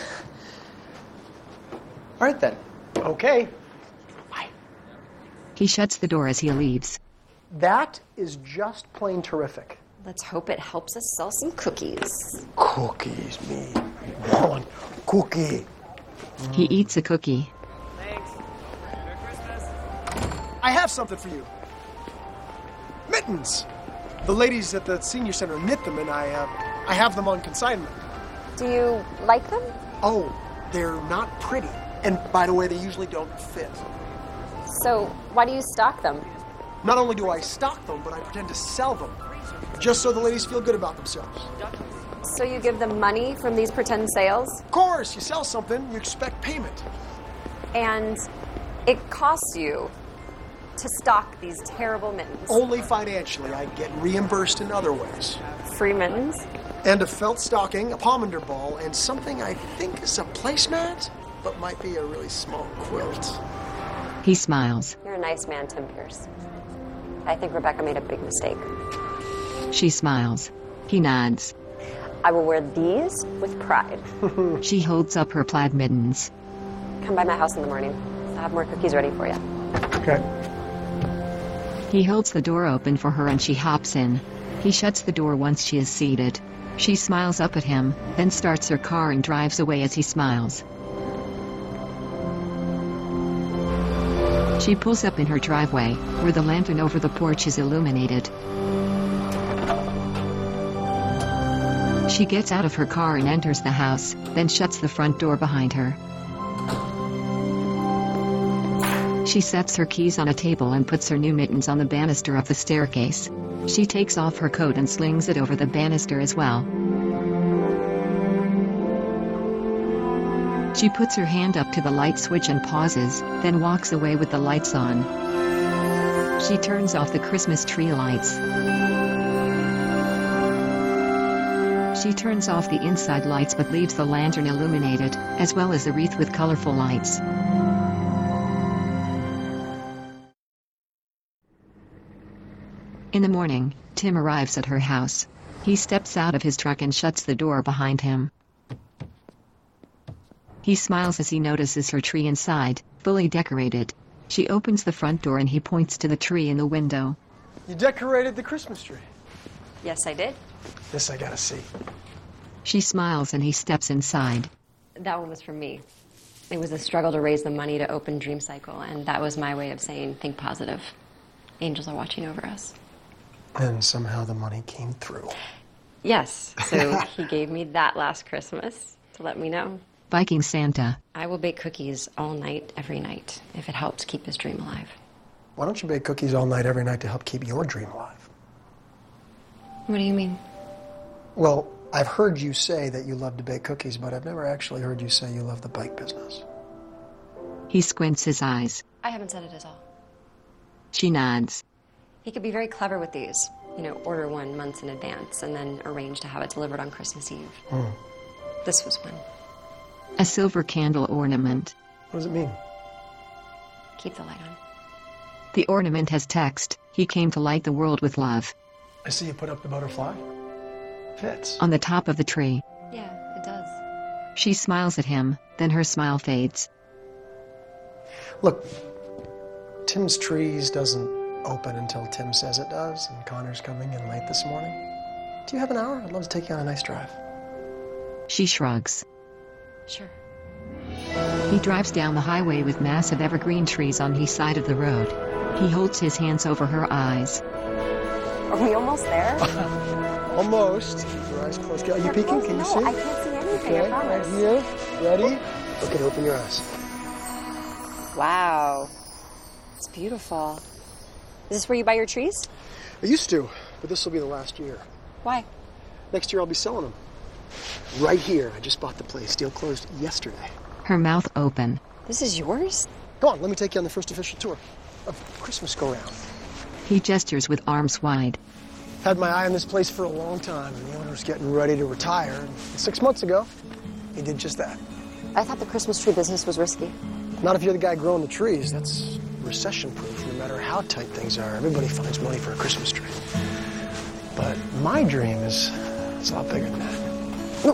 right, then. Okay. Bye. He shuts the door as he leaves. That is just plain terrific. Let's hope it helps us sell some cookies. Cookies, me. One cookie. He eats a cookie. Thanks. Merry Christmas. I have something for you. Mittens. The ladies at the senior center knit them, and I have them on consignment. Do you like them? Oh, they're not pretty. And by the way, they usually don't fit. So why do you stock them? Not only do I stock them, but I pretend to sell them. Just so the ladies feel good about themselves. So you give them money from these pretend sales? Of course, you sell something, you expect payment. And it costs you to stock these terrible mittens. Only financially. I get reimbursed in other ways. Free mittens? And a felt stocking, a pomander ball, and something I think is a placemat, but might be a really small quilt. He smiles. You're a nice man, Tim Pierce. I think Rebecca made a big mistake. She smiles. He nods. I will wear these with pride. She holds up her plaid mittens. Come by my house in the morning. I'll have more cookies ready for you. Okay. He holds the door open for her and she hops in. He shuts the door once she is seated. She smiles up at him, then starts her car and drives away as he smiles. She pulls up in her driveway, where the lantern over the porch is illuminated. She gets out of her car and enters the house, then shuts the front door behind her. She sets her keys on a table and puts her new mittens on the banister of the staircase. She takes off her coat and slings it over the banister as well. She puts her hand up to the light switch and pauses, then walks away with the lights on. She turns off the Christmas tree lights. She turns off the inside lights but leaves the lantern illuminated, as well as the wreath with colorful lights. In the morning, Tim arrives at her house. He steps out of his truck and shuts the door behind him. He smiles as he notices her tree inside, fully decorated. She opens the front door and he points to the tree in the window. You decorated the Christmas tree. Yes, I did. This I gotta see. She smiles and he steps inside. That one was from me. It was a struggle to raise the money to open Dream Cycle, and that was my way of saying, think positive. Angels are watching over us. And somehow the money came through. Yes, so he gave me that last Christmas to let me know. Viking Santa. I will bake cookies all night, every night, if it helps keep his dream alive. Why don't you bake cookies all night, every night to help keep your dream alive? What do you mean? Well, I've heard you say that you love to bake cookies, but I've never actually heard you say you love the bike business. He squints his eyes. I haven't said it at all. She nods. He could be very clever with these. You know, order one months in advance and then arrange to have it delivered on Christmas Eve. This was one. A silver candle ornament. What does it mean? Keep the light on. The ornament has text, "He came to light the world with love." I see you put up the butterfly. Fits. On the top of the tree. Yeah, it does. She smiles at him, then her smile fades. Look, Tim's trees doesn't open until Tim says it does, and Connor's coming in late this morning. Do you have an hour? I'd love to take you on a nice drive. She shrugs. Sure. He drives down the highway with massive evergreen trees on his side of the road. He holds his hands over her eyes. Are we almost there? Almost. Your eyes closed. Are you peeking? Can you see? I can't see anything, Okay, I promise. right here. Ready? Okay, open your eyes. Wow. It's beautiful. Is this where you buy your trees? I used to, but this will be the last year. Why? Next year I'll be selling them. Right here. I just bought the place. Deal closed yesterday. Her mouth open. This is yours? Come on, let me take you on the first official tour of Christmas Go Round. He gestures with arms wide. Had my eye on this place for a long time, and the owner was getting ready to retire. And 6 months ago, he did just that. I thought the Christmas tree business was risky. Not if you're the guy growing the trees. That's recession-proof, no matter how tight things are. Everybody finds money for a Christmas tree. But my dream is it's a lot bigger than that. No.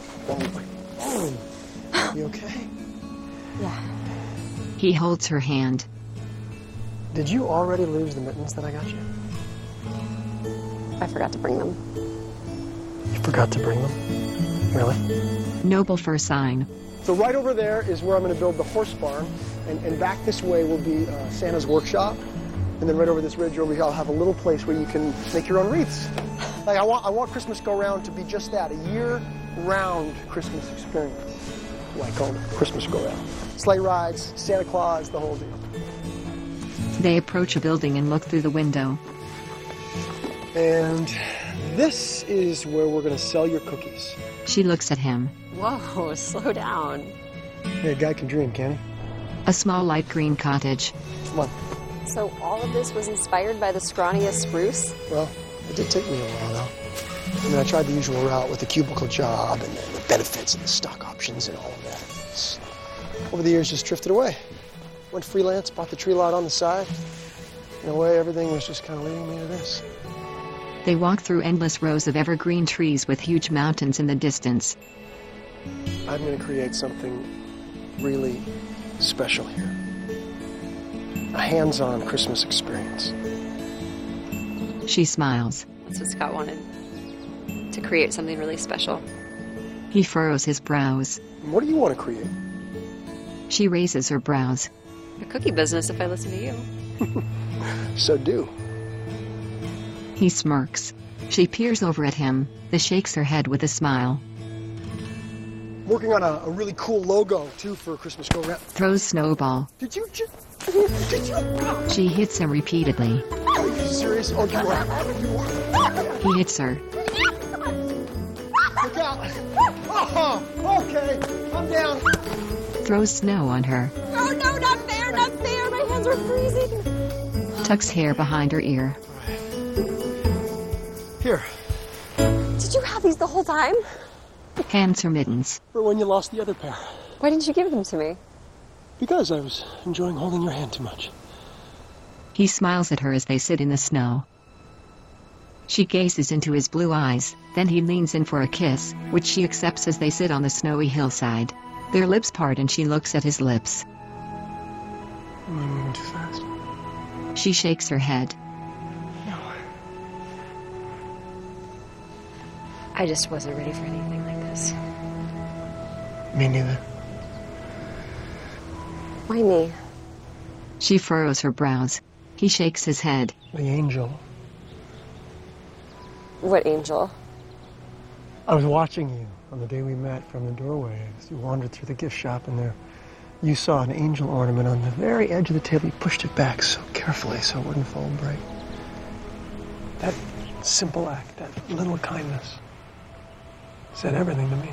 You okay? Yeah. He holds her hand. Did you already lose the mittens that I got you? I forgot to bring them. You forgot to bring them? Really? Noble for a sign. So right over there is where I'm going to build the horse barn, and back this way will be Santa's workshop, and then right over this ridge over here I'll have a little place where you can make your own wreaths. Like I want Christmas Go Round to be just that, a year-round Christmas experience. Well, I call it Christmas Go Round. Sleigh rides, Santa Claus, the whole deal. They approach a building and look through the window. And this is where we're going to sell your cookies. She looks at him. Whoa, slow down. Hey, a guy can dream, can't he? A small light green cottage. Come on. So all of this was inspired by the scrawniest spruce? Well, it did take me a while, though. I mean, I tried the usual route with the cubicle job and the benefits and the stock options and all of that. Over the years, just drifted away. Went freelance, bought the tree lot on the side. In a way, everything was just kind of leading me to this. They walk through endless rows of evergreen trees with huge mountains in the distance. I'm going to create something really special here. A hands-on Christmas experience. She smiles. That's what Scott wanted. To create something really special. He furrows his brows. What do you want to create? She raises her brows. A cookie business if I listen to you. So do. He smirks. She peers over at him, then shakes her head with a smile. Working on a really cool logo, too, for Christmas Go Round. Throws snowball. Did you? She hits him repeatedly. Are you serious? Oh, you are. He hits her. Look out. Oh, okay. I'm down. Throws snow on her. Oh, no, not fair, not fair. My hands are freezing. Tucks hair behind her ear. Here. Did you have these the whole time? Hands her mittens. For when you lost the other pair. Why didn't you give them to me? Because I was enjoying holding your hand too much. He smiles at her as they sit in the snow. She gazes into his blue eyes, then he leans in for a kiss, which she accepts as they sit on the snowy hillside. Their lips part and she looks at his lips. Am I moving too fast? She shakes her head. No. I just wasn't ready for anything like this. Me neither. Why me? She furrows her brows. He shakes his head. The angel. What angel? I was watching you on the day we met from the doorway as you wandered through the gift shop, and there you saw an angel ornament on the very edge of the table. You pushed it back so carefully so it wouldn't fall and break. That simple act, that little kindness, said everything to me.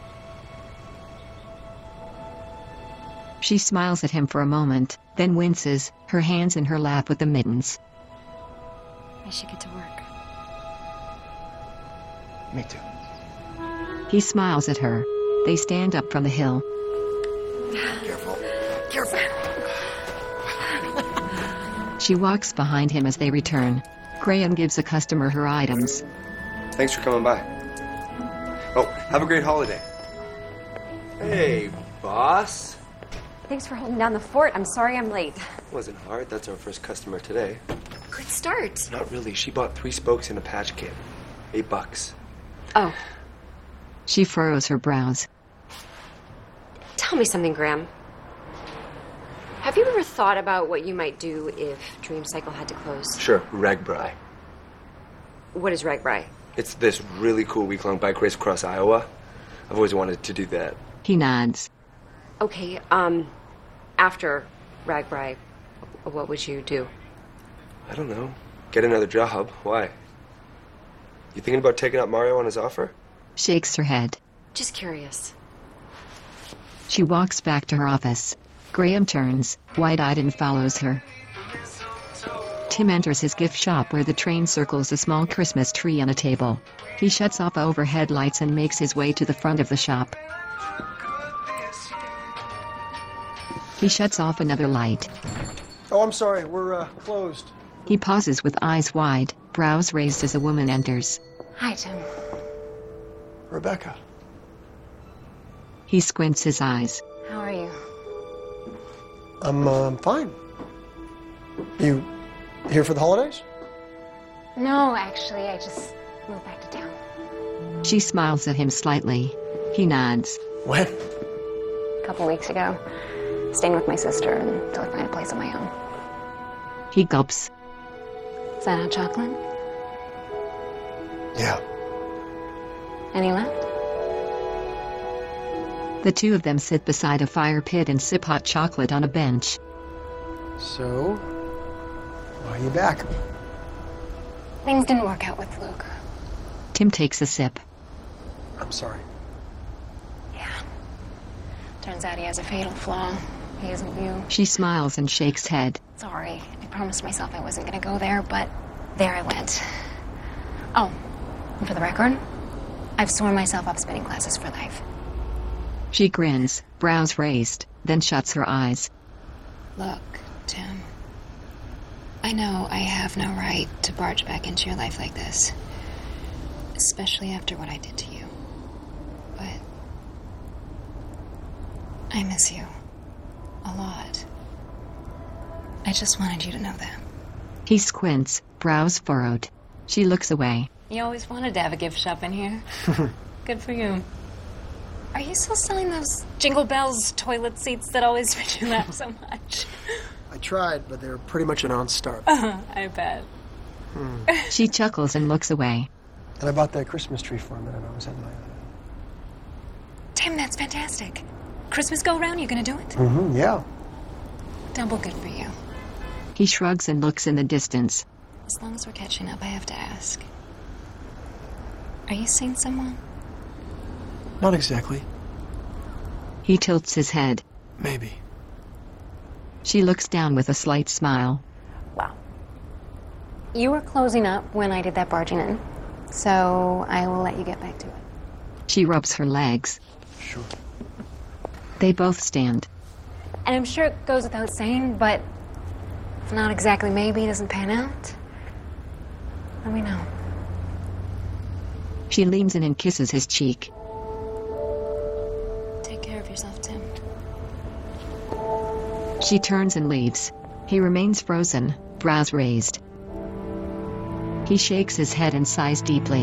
She smiles at him for a moment, then winces, her hands in her lap with the mittens. I should get to work. Me too. He smiles at her. They stand up from the hill. Careful. Careful. She walks behind him as they return. Graham gives a customer her items. Thanks for coming by. Oh, have a great holiday. Hey, boss. Thanks for holding down the fort. I'm sorry I'm late. Wasn't hard. That's our first customer today. Good start. Not really. She bought 3 spokes and a patch kit. $8. Oh. She furrows her brows. Tell me something, Graham. Have you ever thought about what you might do if Dream Cycle had to close? Sure, Ragbri. What is Ragbri? It's this really cool week-long bike race across Iowa. I've always wanted to do that. He nods. Okay, after Ragbri, what would you do? I don't know. Get another job. Why? You thinking about taking up Mario on his offer? Shakes her head. Just curious. She walks back to her office. Graham turns, wide-eyed, and follows her. Tim enters his gift shop where the train circles a small Christmas tree on a table. He shuts off overhead lights and makes his way to the front of the shop. He shuts off another light. Oh, I'm sorry. We're closed. He pauses with eyes wide, brows raised as a woman enters. Hi, Tim. Rebecca. He squints his eyes. How are you? I'm fine. You here for the holidays? No, actually, I just moved back to town. She smiles at him slightly. He nods. When? A couple weeks ago. Staying with my sister until I find a place of my own. He gulps. Is that hot chocolate? Yeah. Any left? The two of them sit beside a fire pit and sip hot chocolate on a bench. So, why are you back? Things didn't work out with Luke. Tim takes a sip. I'm sorry. Yeah. Turns out he has a fatal flaw. He isn't you. She smiles and shakes head. Sorry. I promised myself I wasn't going to go there, but there I went. Oh, and for the record, I've sworn myself up spinning classes for life. She grins, brows raised, then shuts her eyes. Look, Tim. I know I have no right to barge back into your life like this. Especially after what I did to you. But I miss you. A lot. I just wanted you to know that. He squints, brows furrowed. She looks away. You always wanted to have a gift shop in here. Good for you. Are you still selling those Jingle Bells toilet seats that always make you laugh so much? I tried, but they're pretty much a non-starter. I bet. She chuckles and looks away. And I bought that Christmas tree for a minute. I was at my... Tim, that's fantastic. Christmas go round, you gonna do it? Yeah. Double good for you. He shrugs and looks in the distance. As long as we're catching up, I have to ask. Are you seeing someone? Not exactly. He tilts his head. Maybe. She looks down with a slight smile. Wow. You were closing up when I did that barging in, so I will let you get back to it. She rubs her legs. Sure. They both stand. And I'm sure it goes without saying, but if not exactly maybe doesn't pan out, let me know. She leans in and kisses his cheek. Take care of yourself, Tim. She turns and leaves. He remains frozen, brows raised. He shakes his head and sighs deeply.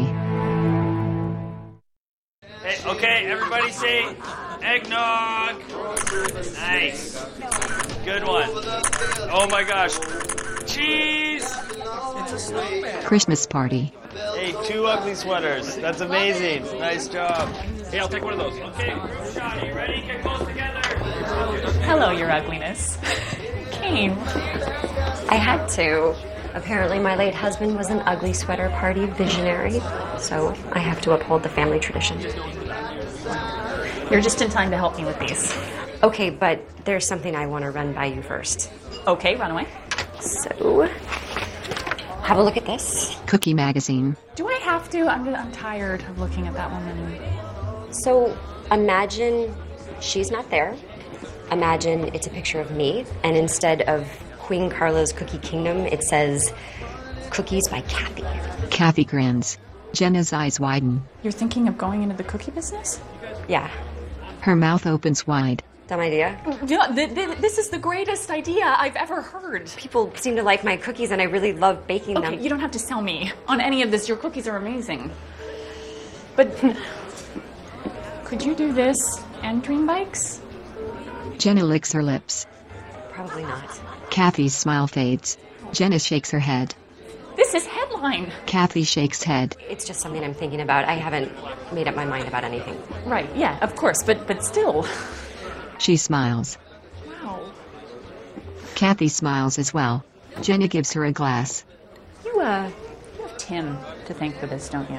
Hey, okay, everybody say eggnog. Nice. Good one. Oh my gosh. Cheese. It's a snowman. Christmas party. Hey, 2 ugly sweaters. That's amazing. Nice job. Hey, I'll take one of those. Okay, group shot. Are you ready? Get close together. Hello, your ugliness. Kane. I had to. Apparently, my late husband was an ugly sweater party visionary, so I have to uphold the family tradition. You're just in time to help me with these. Okay, but there's something I want to run by you first. Okay, run away. So, have a look at this. Cookie magazine. Do I have to? I'm tired of looking at that woman. So, imagine she's not there. Imagine it's a picture of me, and instead of Queen Carla's Cookie Kingdom, it says, Cookies by Kathy. Kathy grins. Jenna's eyes widen. You're thinking of going into the cookie business? Yeah. Her mouth opens wide. Dumb idea. Yeah, this is the greatest idea I've ever heard. People seem to like my cookies, and I really love baking them. Okay, you don't have to sell me on any of this. Your cookies are amazing. But could you do this and dream bikes? Jenna licks her lips. Probably not. Kathy's smile fades. Jenna shakes her head. This is headline. Kathy shakes head. It's just something I'm thinking about. I haven't made up my mind about anything. Right, yeah, of course, but still. She smiles. Wow. Kathy smiles as well. Jenna gives her a glass. You have Tim to thank for this, don't you?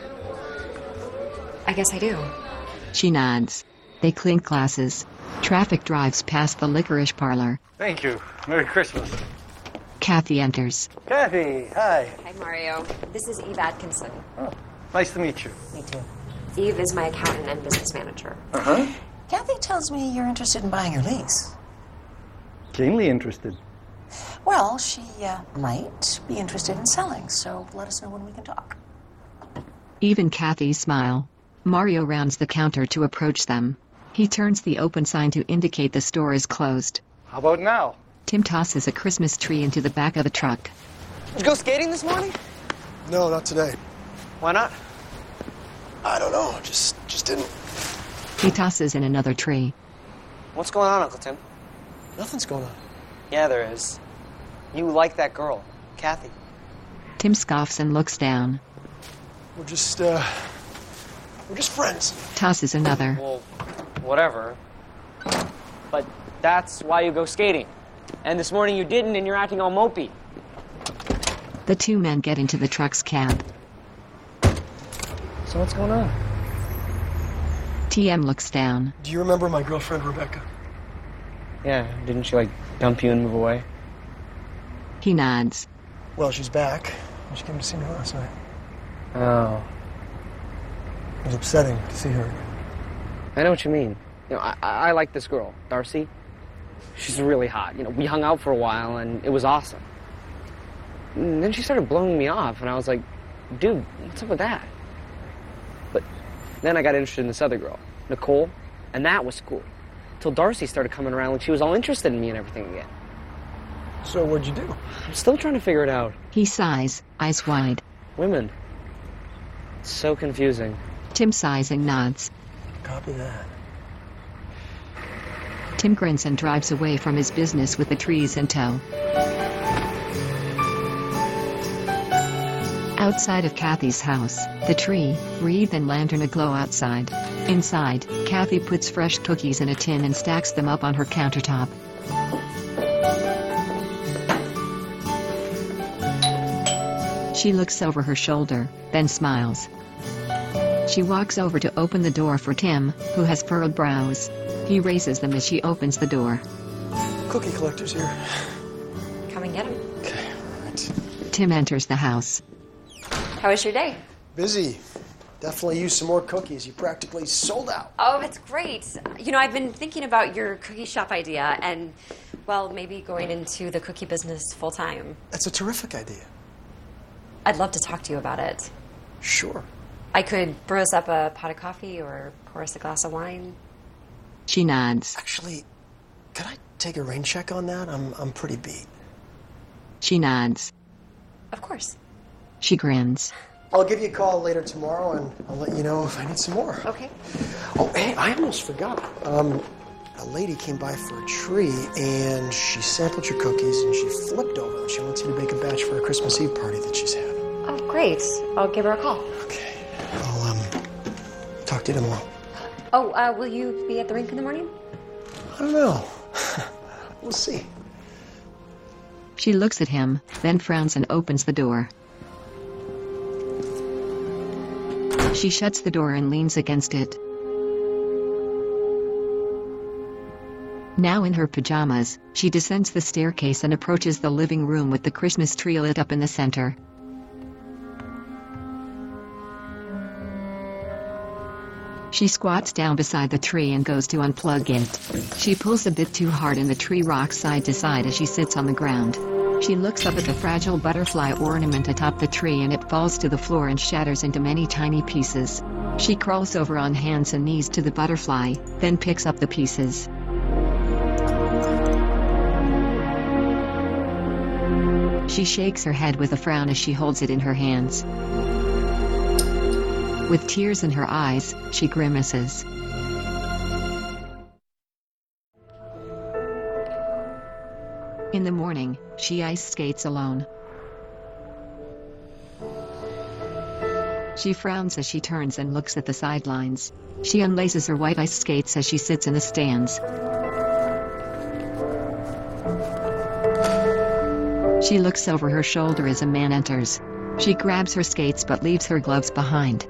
I guess I do. She nods. They clink glasses. Traffic drives past the licorice parlor. Thank you. Merry Christmas. Kathy enters. Kathy, hi. Hi, Mario. This is Eve Atkinson. Oh, nice to meet you. Me too. Eve is my accountant and business manager. Uh-huh. Kathy tells me you're interested in buying your lease. Keenly interested. Well, she might be interested in selling, so let us know when we can talk. Eve and Kathy smile. Mario rounds the counter to approach them. He turns the open sign to indicate the store is closed. How about now? Tim tosses a Christmas tree into the back of the truck. Did you go skating this morning? No, not today. Why not? I don't know. Just didn't. He tosses in another tree. What's going on, Uncle Tim? Nothing's going on. Yeah, there is. You like that girl, Kathy. Tim scoffs and looks down. We're just friends. Tosses another. Well, whatever. But that's why you go skating. And this morning you didn't, and you're acting all mopey. The two men get into the truck's cab. So what's going on? TM looks down. Do you remember my girlfriend, Rebecca? Yeah, didn't she, dump you and move away? He nods. Well, she's back. She came to see me last night. Oh. It was upsetting to see her. I know what you mean. I like this girl, Darcy. She's really hot. We hung out for a while, and it was awesome. And then she started blowing me off, and I was like, dude, what's up with that? But then I got interested in this other girl, Nicole, and that was cool. Till Darcy started coming around when she was all interested in me and everything again. So what'd you do? I'm still trying to figure it out. He sighs, eyes wide. Women. It's so confusing. Tim sighs and nods. Copy that. Tim grins and drives away from his business with the trees in tow. Outside of Kathy's house, the tree, wreath and lantern aglow outside. Inside, Kathy puts fresh cookies in a tin and stacks them up on her countertop. She looks over her shoulder, then smiles. She walks over to open the door for Tim, who has furrowed brows. He raises them as she opens the door. Cookie collector's here. Come and get him. Okay, all right. Tim enters the house. How was your day? Busy. Definitely use some more cookies. You practically sold out. Oh, that's great. You know, I've been thinking about your cookie shop idea and, well, maybe going into the cookie business full time. That's a terrific idea. I'd love to talk to you about it. Sure. I could brew us up a pot of coffee or pour us a glass of wine. She nods. Actually, could I take a rain check on that? I'm pretty beat. She nods. Of course. She grins. I'll give you a call later tomorrow, and I'll let you know if I need some more. Okay. Oh, hey, I almost forgot. A lady came by for a tree, and she sampled your cookies, and she flipped over them. She wants you to bake a batch for a Christmas Eve party that she's having. Oh, great. I'll give her a call. Okay. I'll, talk to you tomorrow. Oh, will you be at the rink in the morning? I don't know. We'll see. She looks at him, then frowns and opens the door. She shuts the door and leans against it. Now in her pajamas, she descends the staircase and approaches the living room with the Christmas tree lit up in the center. She squats down beside the tree and goes to unplug it. She pulls a bit too hard and the tree rocks side to side as she sits on the ground. She looks up at the fragile butterfly ornament atop the tree and it falls to the floor and shatters into many tiny pieces. She crawls over on hands and knees to the butterfly, then picks up the pieces. She shakes her head with a frown as she holds it in her hands. With tears in her eyes, she grimaces. In the morning, she ice skates alone. She frowns as she turns and looks at the sidelines. She unlaces her white ice skates as she sits in the stands. She looks over her shoulder as a man enters. She grabs her skates but leaves her gloves behind.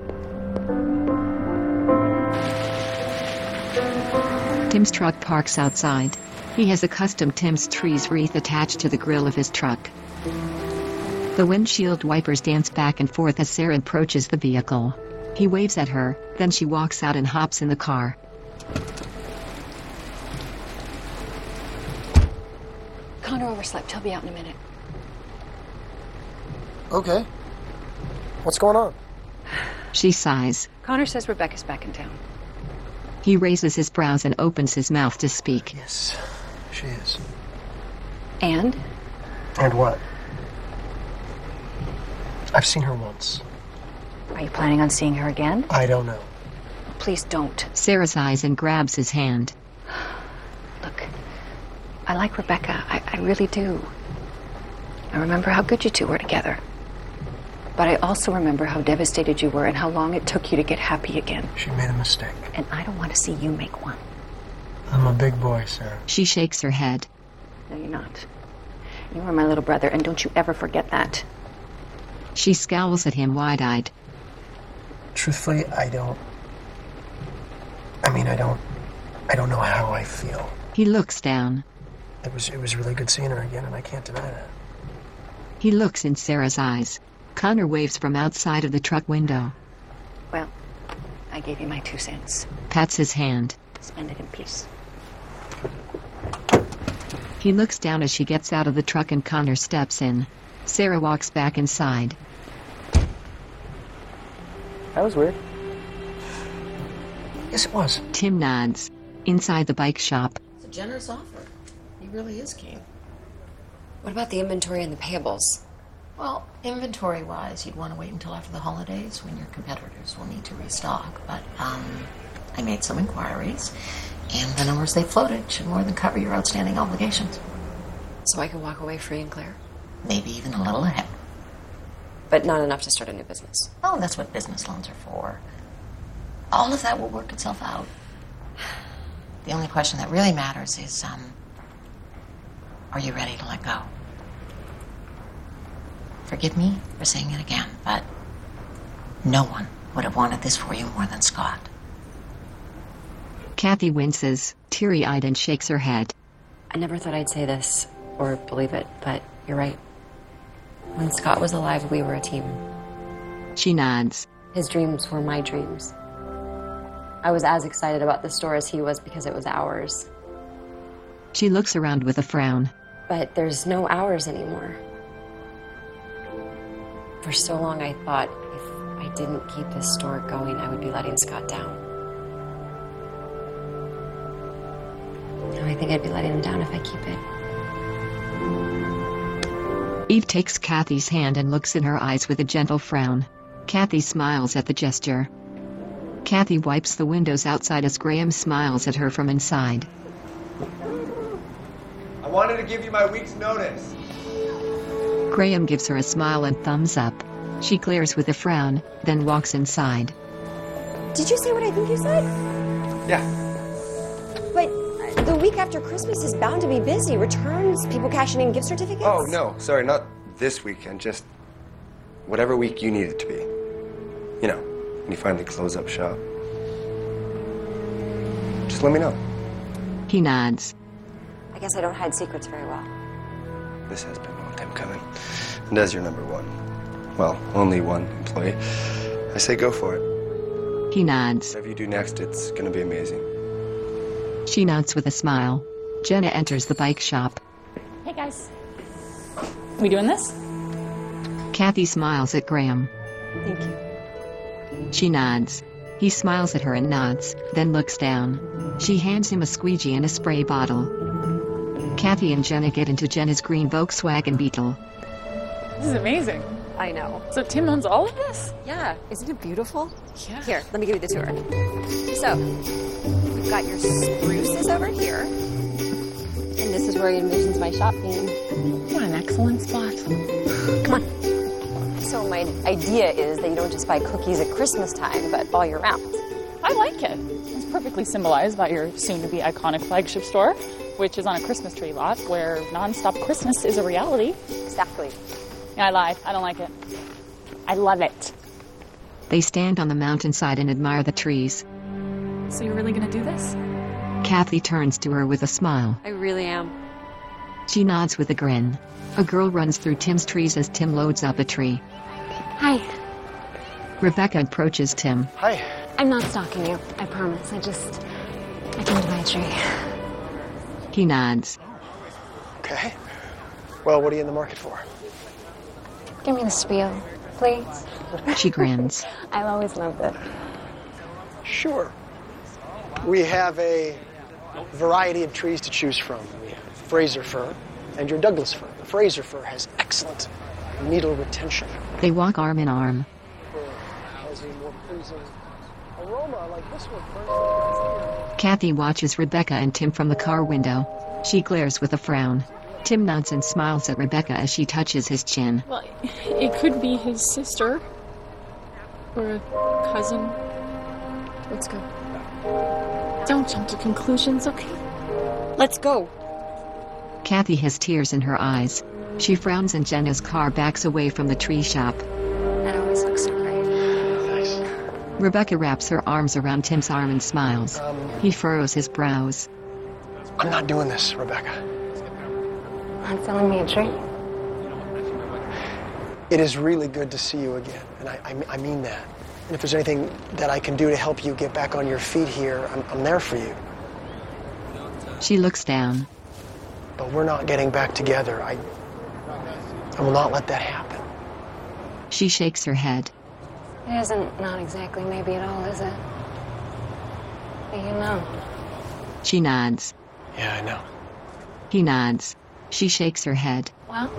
Tim's truck parks outside. He has a custom Tim's Trees wreath attached to the grill of his truck. The windshield wipers dance back and forth as Sarah approaches the vehicle. He waves at her, then she walks out and hops in the car. Connor overslept. He'll be out in a minute. Okay. What's going on? She sighs. Connor says Rebecca's back in town. He raises his brows and opens his mouth to speak. Yes, she is. And? And what? I've seen her once. Are you planning on seeing her again? I don't know. Please don't. Sarah sighs and grabs his hand. Look, I like Rebecca. I really do. I remember how good you two were together. But I also remember how devastated you were and how long it took you to get happy again. She made a mistake. And I don't want to see you make one. I'm a big boy, Sarah. She shakes her head. No, you're not. You are my little brother, and don't you ever forget that. She scowls at him wide-eyed. Truthfully, I don't know how I feel. He looks down. It was really good seeing her again, and I can't deny that. He looks in Sarah's eyes. Connor waves from outside of the truck window. Well, I gave you my 2 cents. Pats his hand. Spend it in peace. He looks down as she gets out of the truck and Connor steps in. Sarah walks back inside. That was weird. Yes, it was. Tim nods. Inside the bike shop, It's a generous offer. He really is keen. What about the inventory and the payables? Well, inventory-wise, you'd want to wait until after the holidays when your competitors will need to restock. But, I made some inquiries, and the numbers they floated should more than cover your outstanding obligations. So I can walk away free and clear? Maybe even a little ahead. But not enough to start a new business. Oh, that's what business loans are for. All of that will work itself out. The only question that really matters is, are you ready to let go? Forgive me for saying it again, but no one would have wanted this for you more than Scott. Kathy winces, teary-eyed, and shakes her head. I never thought I'd say this or believe it, but you're right. When Scott was alive, we were a team. She nods. His dreams were my dreams. I was as excited about the store as he was because it was ours. She looks around with a frown. But there's no ours anymore. For so long, I thought if I didn't keep this store going, I would be letting Scott down. Now I think I'd be letting him down if I keep it. Eve takes Kathy's hand and looks in her eyes with a gentle frown. Kathy smiles at the gesture. Kathy wipes the windows outside as Graham smiles at her from inside. I wanted to give you my week's notice. Graham gives her a smile and thumbs up. She glares with a frown, then walks inside. Did you say what I think you said? Yeah. But the week after Christmas is bound to be busy. Returns, people cashing in gift certificates. Oh, no. Sorry, not this weekend. Just whatever week you need it to be. You know, when you finally close up shop. Just let me know. He nods. I guess I don't hide secrets very well. This has been a long time coming. And as your number one, well, only one employee, I say go for it. He nods. Whatever you do next, it's gonna be amazing. She nods with a smile. Jenna enters the bike shop. Hey guys. We doing this? Kathy smiles at Graham. Thank you. She nods. He smiles at her and nods, then looks down. She hands him a squeegee and a spray bottle. Kathy and Jenna get into Jenna's green Volkswagen Beetle. This is amazing. I know. So Tim owns all of this? Yeah. Isn't it beautiful? Yeah. Here, let me give you the tour. So, we've got your spruces over here. And this is where he envisions my shop being. What an excellent spot. Come on. So my idea is that you don't just buy cookies at Christmas time, but all year round. I like it. It's perfectly symbolized by your soon-to-be iconic flagship store, which is on a Christmas tree lot where non-stop Christmas is a reality. Exactly. Yeah, I lied. I don't like it. I love it. They stand on the mountainside and admire the trees. So you're really gonna do this? Kathy turns to her with a smile. I really am. She nods with a grin. A girl runs through Tim's trees as Tim loads up a tree. Hi. Rebecca approaches Tim. Hi. I'm not stalking you, I promise. I came to buy a tree. He nods. Okay. Well, what are you in the market for? Give me the spiel, please. She grins. I've always loved it. Sure. We have a variety of trees to choose from. We have Fraser fir and your Douglas fir. The Fraser fir has excellent needle retention. They walk arm in arm. Has a more pleasing aroma like this one. Kathy watches Rebecca and Tim from the car window. She glares with a frown. Tim nods and smiles at Rebecca as she touches his chin. Well, it could be his sister. Or a cousin. Let's go. Don't jump to conclusions, okay? Let's go. Kathy has tears in her eyes. She frowns and Jenna's car backs away from the tree shop. That always looks so great. Nice. Rebecca wraps her arms around Tim's arm and smiles. He furrows his brows. I'm not doing this, Rebecca. Not selling me a tree. It is really good to see you again, and I mean that. And if there's anything that I can do to help you get back on your feet here, I'm there for you. She looks down. But we're not getting back together. I will not let that happen. She shakes her head. It isn't not exactly maybe at all, is it? But you know. She nods. Yeah, I know. He nods. She shakes her head. Well,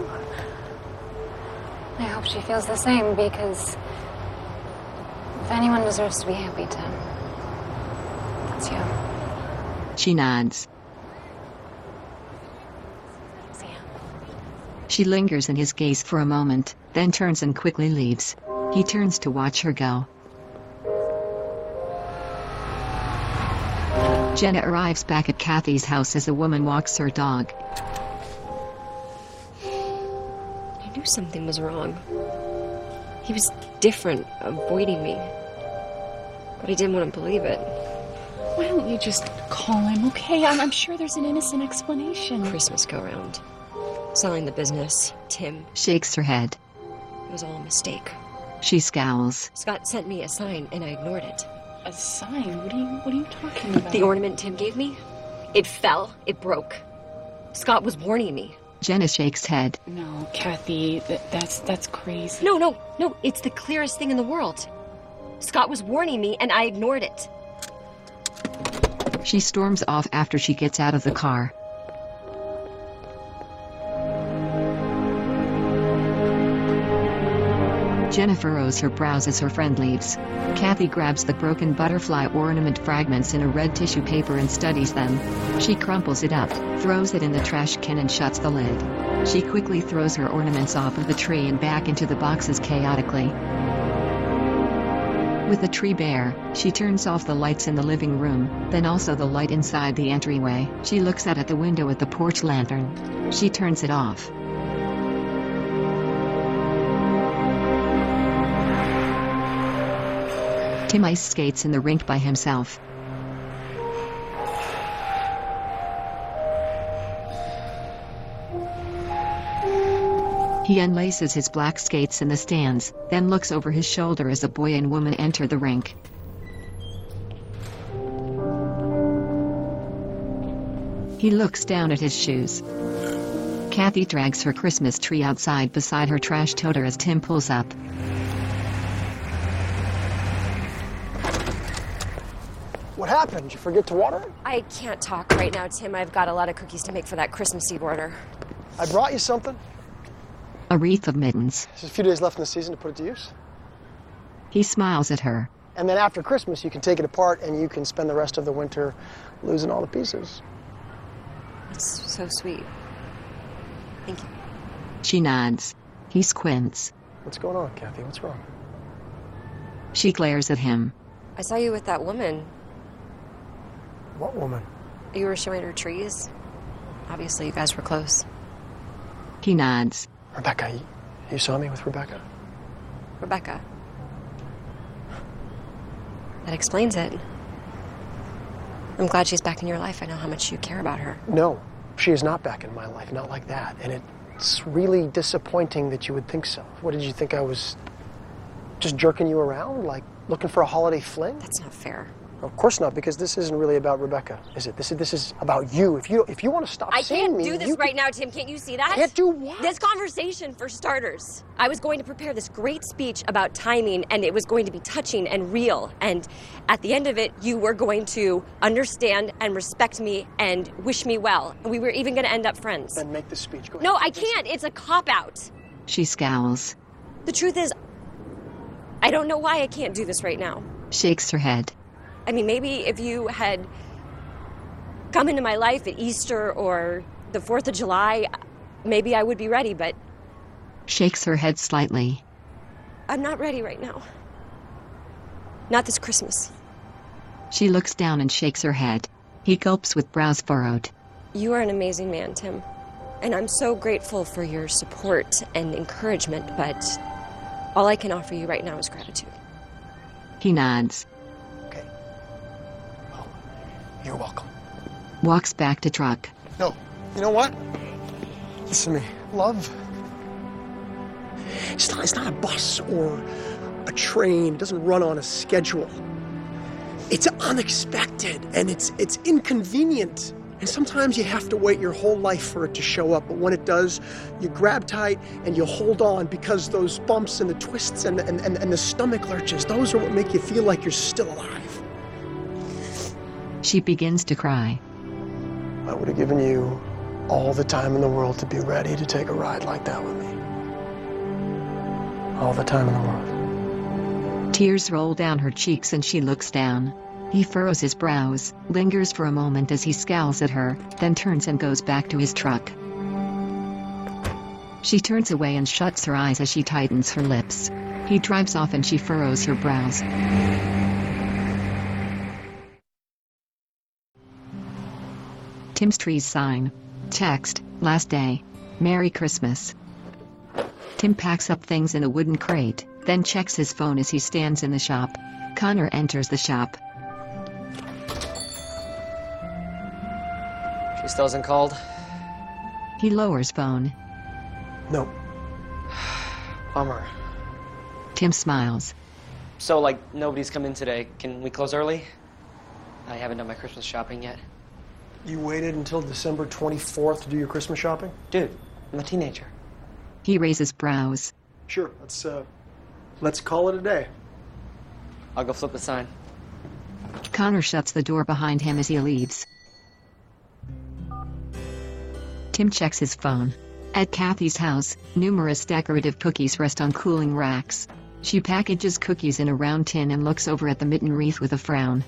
I hope she feels the same, because if anyone deserves to be happy, Tim, that's you. She nods. See ya. She lingers in his gaze for a moment, then turns and quickly leaves. He turns to watch her go. Jenna arrives back at Kathy's house as a woman walks her dog. I knew something was wrong. He was different, avoiding me. But I didn't want to believe it. Why don't you just call him, okay? I'm sure there's an innocent explanation. Christmas go-round. Selling the business. Tim. Shakes her head. It was all a mistake. She scowls. Scott sent me a sign and I ignored it. A sign? What are you talking about? The ornament Tim gave me? It fell. It broke. Scott was warning me. Jenna shakes head. No, Kathy, that's crazy. No, it's the clearest thing in the world. Scott was warning me and I ignored it. She storms off after she gets out of the car. Jenna furrows her brows as her friend leaves. Kathy grabs the broken butterfly ornament fragments in a red tissue paper and studies them. She crumples it up, throws it in the trash can and shuts the lid. She quickly throws her ornaments off of the tree and back into the boxes chaotically. With the tree bare, she turns off the lights in the living room, then also the light inside the entryway. She looks out at the window at the porch lantern. She turns it off. Tim ice skates in the rink by himself. He unlaces his black skates in the stands, then looks over his shoulder as a boy and woman enter the rink. He looks down at his shoes. Kathy drags her Christmas tree outside beside her trash toter as Tim pulls up. What happened? Did you forget to water it? I can't talk right now, Tim. I've got a lot of cookies to make for that Christmas Eve order. I brought you something. A wreath of mittens. There's a few days left in the season to put it to use. He smiles at her. And then after Christmas, you can take it apart and you can spend the rest of the winter losing all the pieces. It's so sweet. Thank you. She nods. He squints. What's going on, Kathy? What's wrong? She glares at him. I saw you with that woman. What woman? You were showing her trees. Obviously, you guys were close. He nods. Rebecca, you saw me with Rebecca? Rebecca. That explains it. I'm glad she's back in your life. I know how much you care about her. No, she is not back in my life, not like that. And it's really disappointing that you would think so. What, did you think I was just jerking you around, like looking for a holiday fling? That's not fair. Of course not, because this isn't really about Rebecca, is it? This is about you. If you want to stop seeing me, I can't do this right now, Tim. Can't you see that? Can't do what? This conversation, for starters. I was going to prepare this great speech about timing, and it was going to be touching and real. And at the end of it, you were going to understand and respect me and wish me well. And we were even going to end up friends. Then make the speech. Go ahead. No, I can't. It's a cop-out. She scowls. The truth is, I don't know why I can't do this right now. Shakes her head. I mean, maybe if you had come into my life at Easter or the 4th of July, maybe I would be ready, but... Shakes her head slightly. I'm not ready right now. Not this Christmas. She looks down and shakes her head. He gulps with brows furrowed. You are an amazing man, Tim. And I'm so grateful for your support and encouragement, but all I can offer you right now is gratitude. He nods. You're welcome. Walks back to truck. No. You know what? Listen to me. Love. It's not a bus or a train. It doesn't run on a schedule. It's unexpected and it's inconvenient. And sometimes you have to wait your whole life for it to show up, but when it does, you grab tight and you hold on, because those bumps and the twists and the stomach lurches, those are what make you feel like you're still alive. She begins to cry. I would have given you all the time in the world to be ready to take a ride like that with me. All the time in the world. Tears roll down her cheeks and she looks down. He furrows his brows, lingers for a moment as he scowls at her, then turns and goes back to his truck. She turns away and shuts her eyes as she tightens her lips. He drives off and she furrows her brows. Tim's trees sign. Text, last day. Merry Christmas. Tim packs up things in a wooden crate, then checks his phone as he stands in the shop. Connor enters the shop. She still hasn't called? He lowers phone. No. Bummer. Tim smiles. So, like, nobody's come in today. Can we close early? I haven't done my Christmas shopping yet. You waited until December 24th to do your Christmas shopping? Dude, I'm a teenager. He raises brows. Sure, let's call it a day. I'll go flip the sign. Connor shuts the door behind him as he leaves. Tim checks his phone. At Kathy's house, numerous decorative cookies rest on cooling racks. She packages cookies in a round tin and looks over at the mitten wreath with a frown.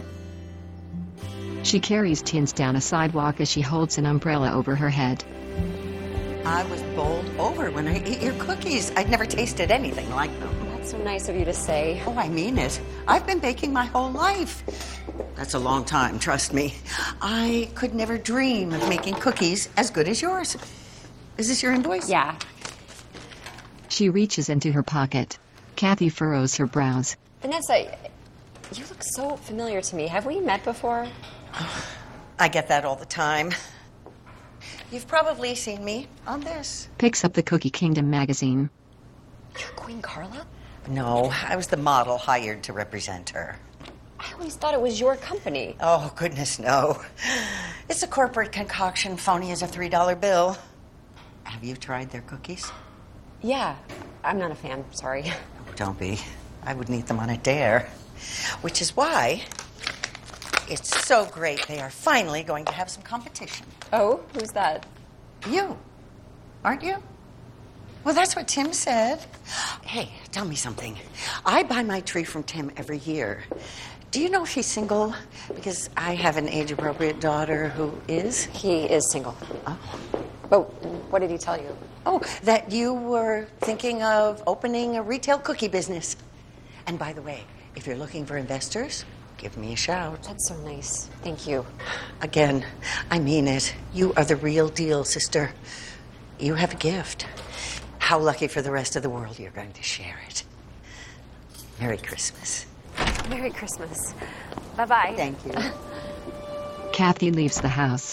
She carries tins down a sidewalk as she holds an umbrella over her head. I was bowled over when I ate your cookies. I'd never tasted anything like them. That's so nice of you to say. Oh, I mean it. I've been baking my whole life. That's a long time, trust me. I could never dream of making cookies as good as yours. Is this your invoice? Yeah. She reaches into her pocket. Kathy furrows her brows. Vanessa, you look so familiar to me. Have we met before? I get that all the time. You've probably seen me on this. Picks up the Cookie Kingdom magazine. You're Queen Carla? No, I was the model hired to represent her. I always thought it was your company. Oh, goodness, no. It's a corporate concoction, phony as a $3 bill. Have you tried their cookies? Yeah. I'm not a fan, sorry. Don't be. I wouldn't eat them on a dare. Which is why it's so great they are finally going to have some competition. Oh, who's that? You. Aren't you? Well, that's what Tim said. Hey, tell me something. I buy my tree from Tim every year. Do you know if he's single? Because I have an age-appropriate daughter who is. He is single. Oh. But what did he tell you? Oh, that you were thinking of opening a retail cookie business. And by the way, if you're looking for investors, give me a shout. That's so nice. Thank you. Again, I mean it. You are the real deal, sister. You have a gift. How lucky for the rest of the world you're going to share it. Merry Christmas. Merry Christmas. Bye-bye. Thank you. Kathy leaves the house.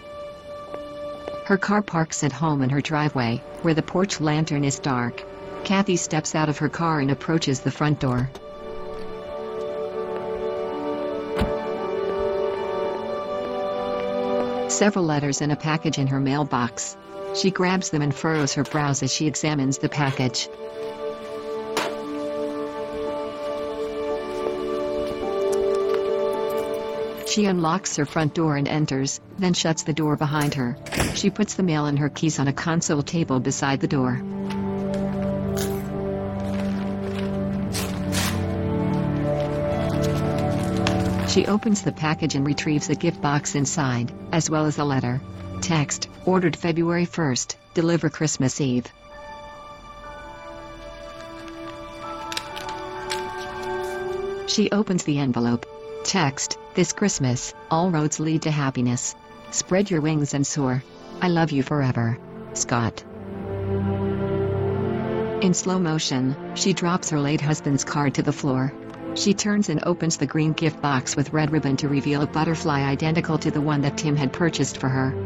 Her car parks at home in her driveway, where the porch lantern is dark. Kathy steps out of her car and approaches the front door. Several letters and a package in her mailbox. She grabs them and furrows her brows as she examines the package. She unlocks her front door and enters, then shuts the door behind her. She puts the mail and her keys on a console table beside the door. She opens the package and retrieves a gift box inside, as well as a letter. Text, ordered February 1st, deliver Christmas Eve. She opens the envelope. Text, this Christmas, all roads lead to happiness. Spread your wings and soar. I love you forever. Scott. In slow motion, she drops her late husband's card to the floor. She turns and opens the green gift box with red ribbon to reveal a butterfly identical to the one that Tim had purchased for her.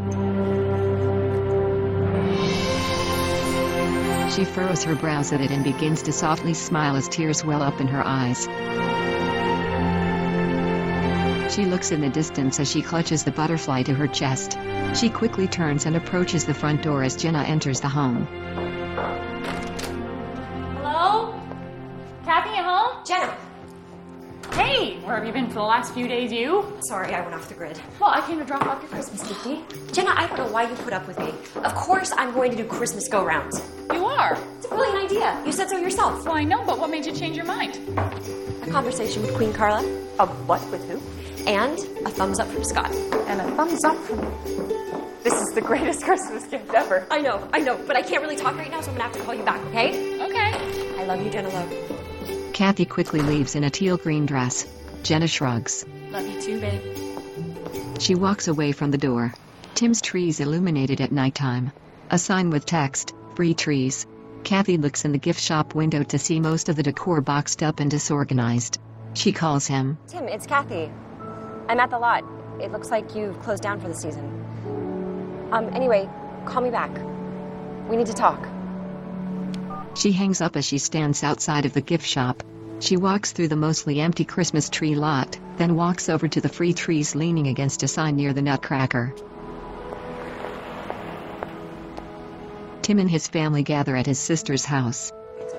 She furrows her brows at it and begins to softly smile as tears well up in her eyes. She looks in the distance as she clutches the butterfly to her chest. She quickly turns and approaches the front door as Jenna enters the home. Hello? Kathy, you home? Jenna! Hey, where have you been for the last few days, you? Sorry, I went off the grid. Well, I came to drop off your Christmas gift. Jenna, I don't know why you put up with me. Of course I'm going to do Christmas go-rounds. You are? It's a brilliant idea. You said so yourself. Well, I know, but what made you change your mind? A conversation with Queen Carla. A what with who? And a thumbs up from Scott. And a thumbs up from... This is the greatest Christmas gift ever. I know, but I can't really talk right now, so I'm gonna have to call you back, okay? Okay. I love you, Jenna Love. Kathy quickly leaves in a teal green dress. Jenna shrugs. Love you too, babe. She walks away from the door. Tim's tree's illuminated at nighttime. A sign with text, "Free trees." Kathy looks in the gift shop window to see most of the decor boxed up and disorganized. She calls him. Tim, it's Kathy. I'm at the lot. It looks like you've closed down for the season. Anyway, call me back. We need to talk. She hangs up as she stands outside of the gift shop. She walks through the mostly empty Christmas tree lot, then walks over to the free trees leaning against a sign near the Nutcracker. Tim and his family gather at his sister's house.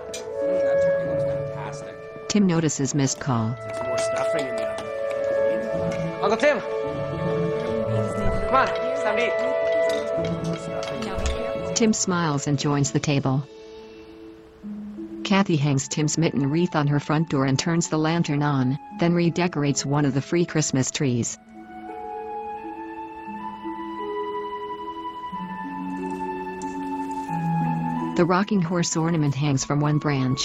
Tim notices missed call. Some more stuffing in the oven. Uncle Tim! Come on, it's time to eat. Tim smiles and joins the table. Kathy hangs Tim's mitten wreath on her front door and turns the lantern on, then redecorates one of the free Christmas trees. The rocking horse ornament hangs from one branch.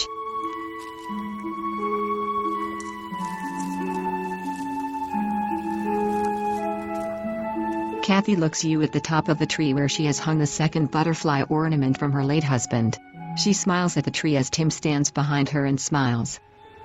Kathy looks you at the top of the tree where she has hung the second butterfly ornament from her late husband. She smiles at the tree as Tim stands behind her and smiles.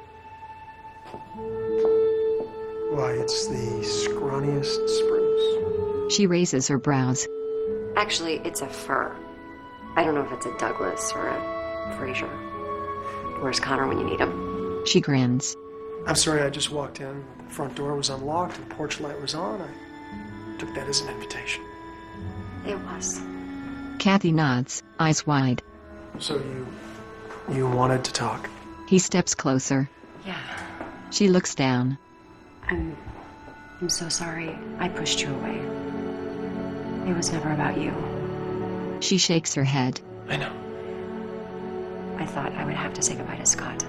Why, it's the scrawniest spruce. She raises her brows. Actually, it's a fir. I don't know if it's a Douglas or a Fraser. Where's Connor when you need him? She grins. I'm sorry, I just walked in. The front door was unlocked and porch light was on. I took that as an invitation. It was. Kathy nods, eyes wide. So you wanted to talk? He steps closer. Yeah. She looks down. I'm so sorry I pushed you away. It was never about you. She shakes her head. I know. I thought I would have to say goodbye to Scott.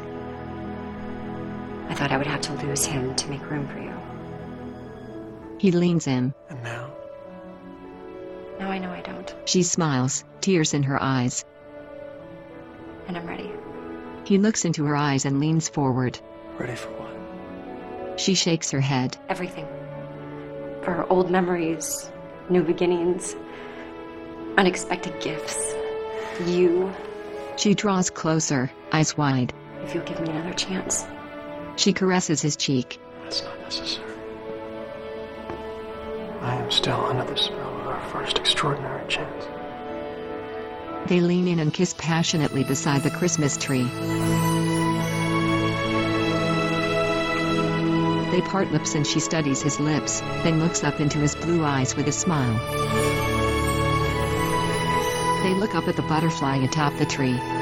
I thought I would have to lose him to make room for you. He leans in. And now? Now I know I don't. She smiles, tears in her eyes. And I'm ready. He looks into her eyes and leans forward. Ready for what? She shakes her head. Everything. For old memories, new beginnings, unexpected gifts. You. She draws closer, eyes wide. If you'll give me another chance. She caresses his cheek. That's not necessary. I am still under the spell of our first extraordinary chance. They lean in and kiss passionately beside the Christmas tree. They part lips and she studies his lips, then looks up into his blue eyes with a smile. They look up at the butterfly atop the tree.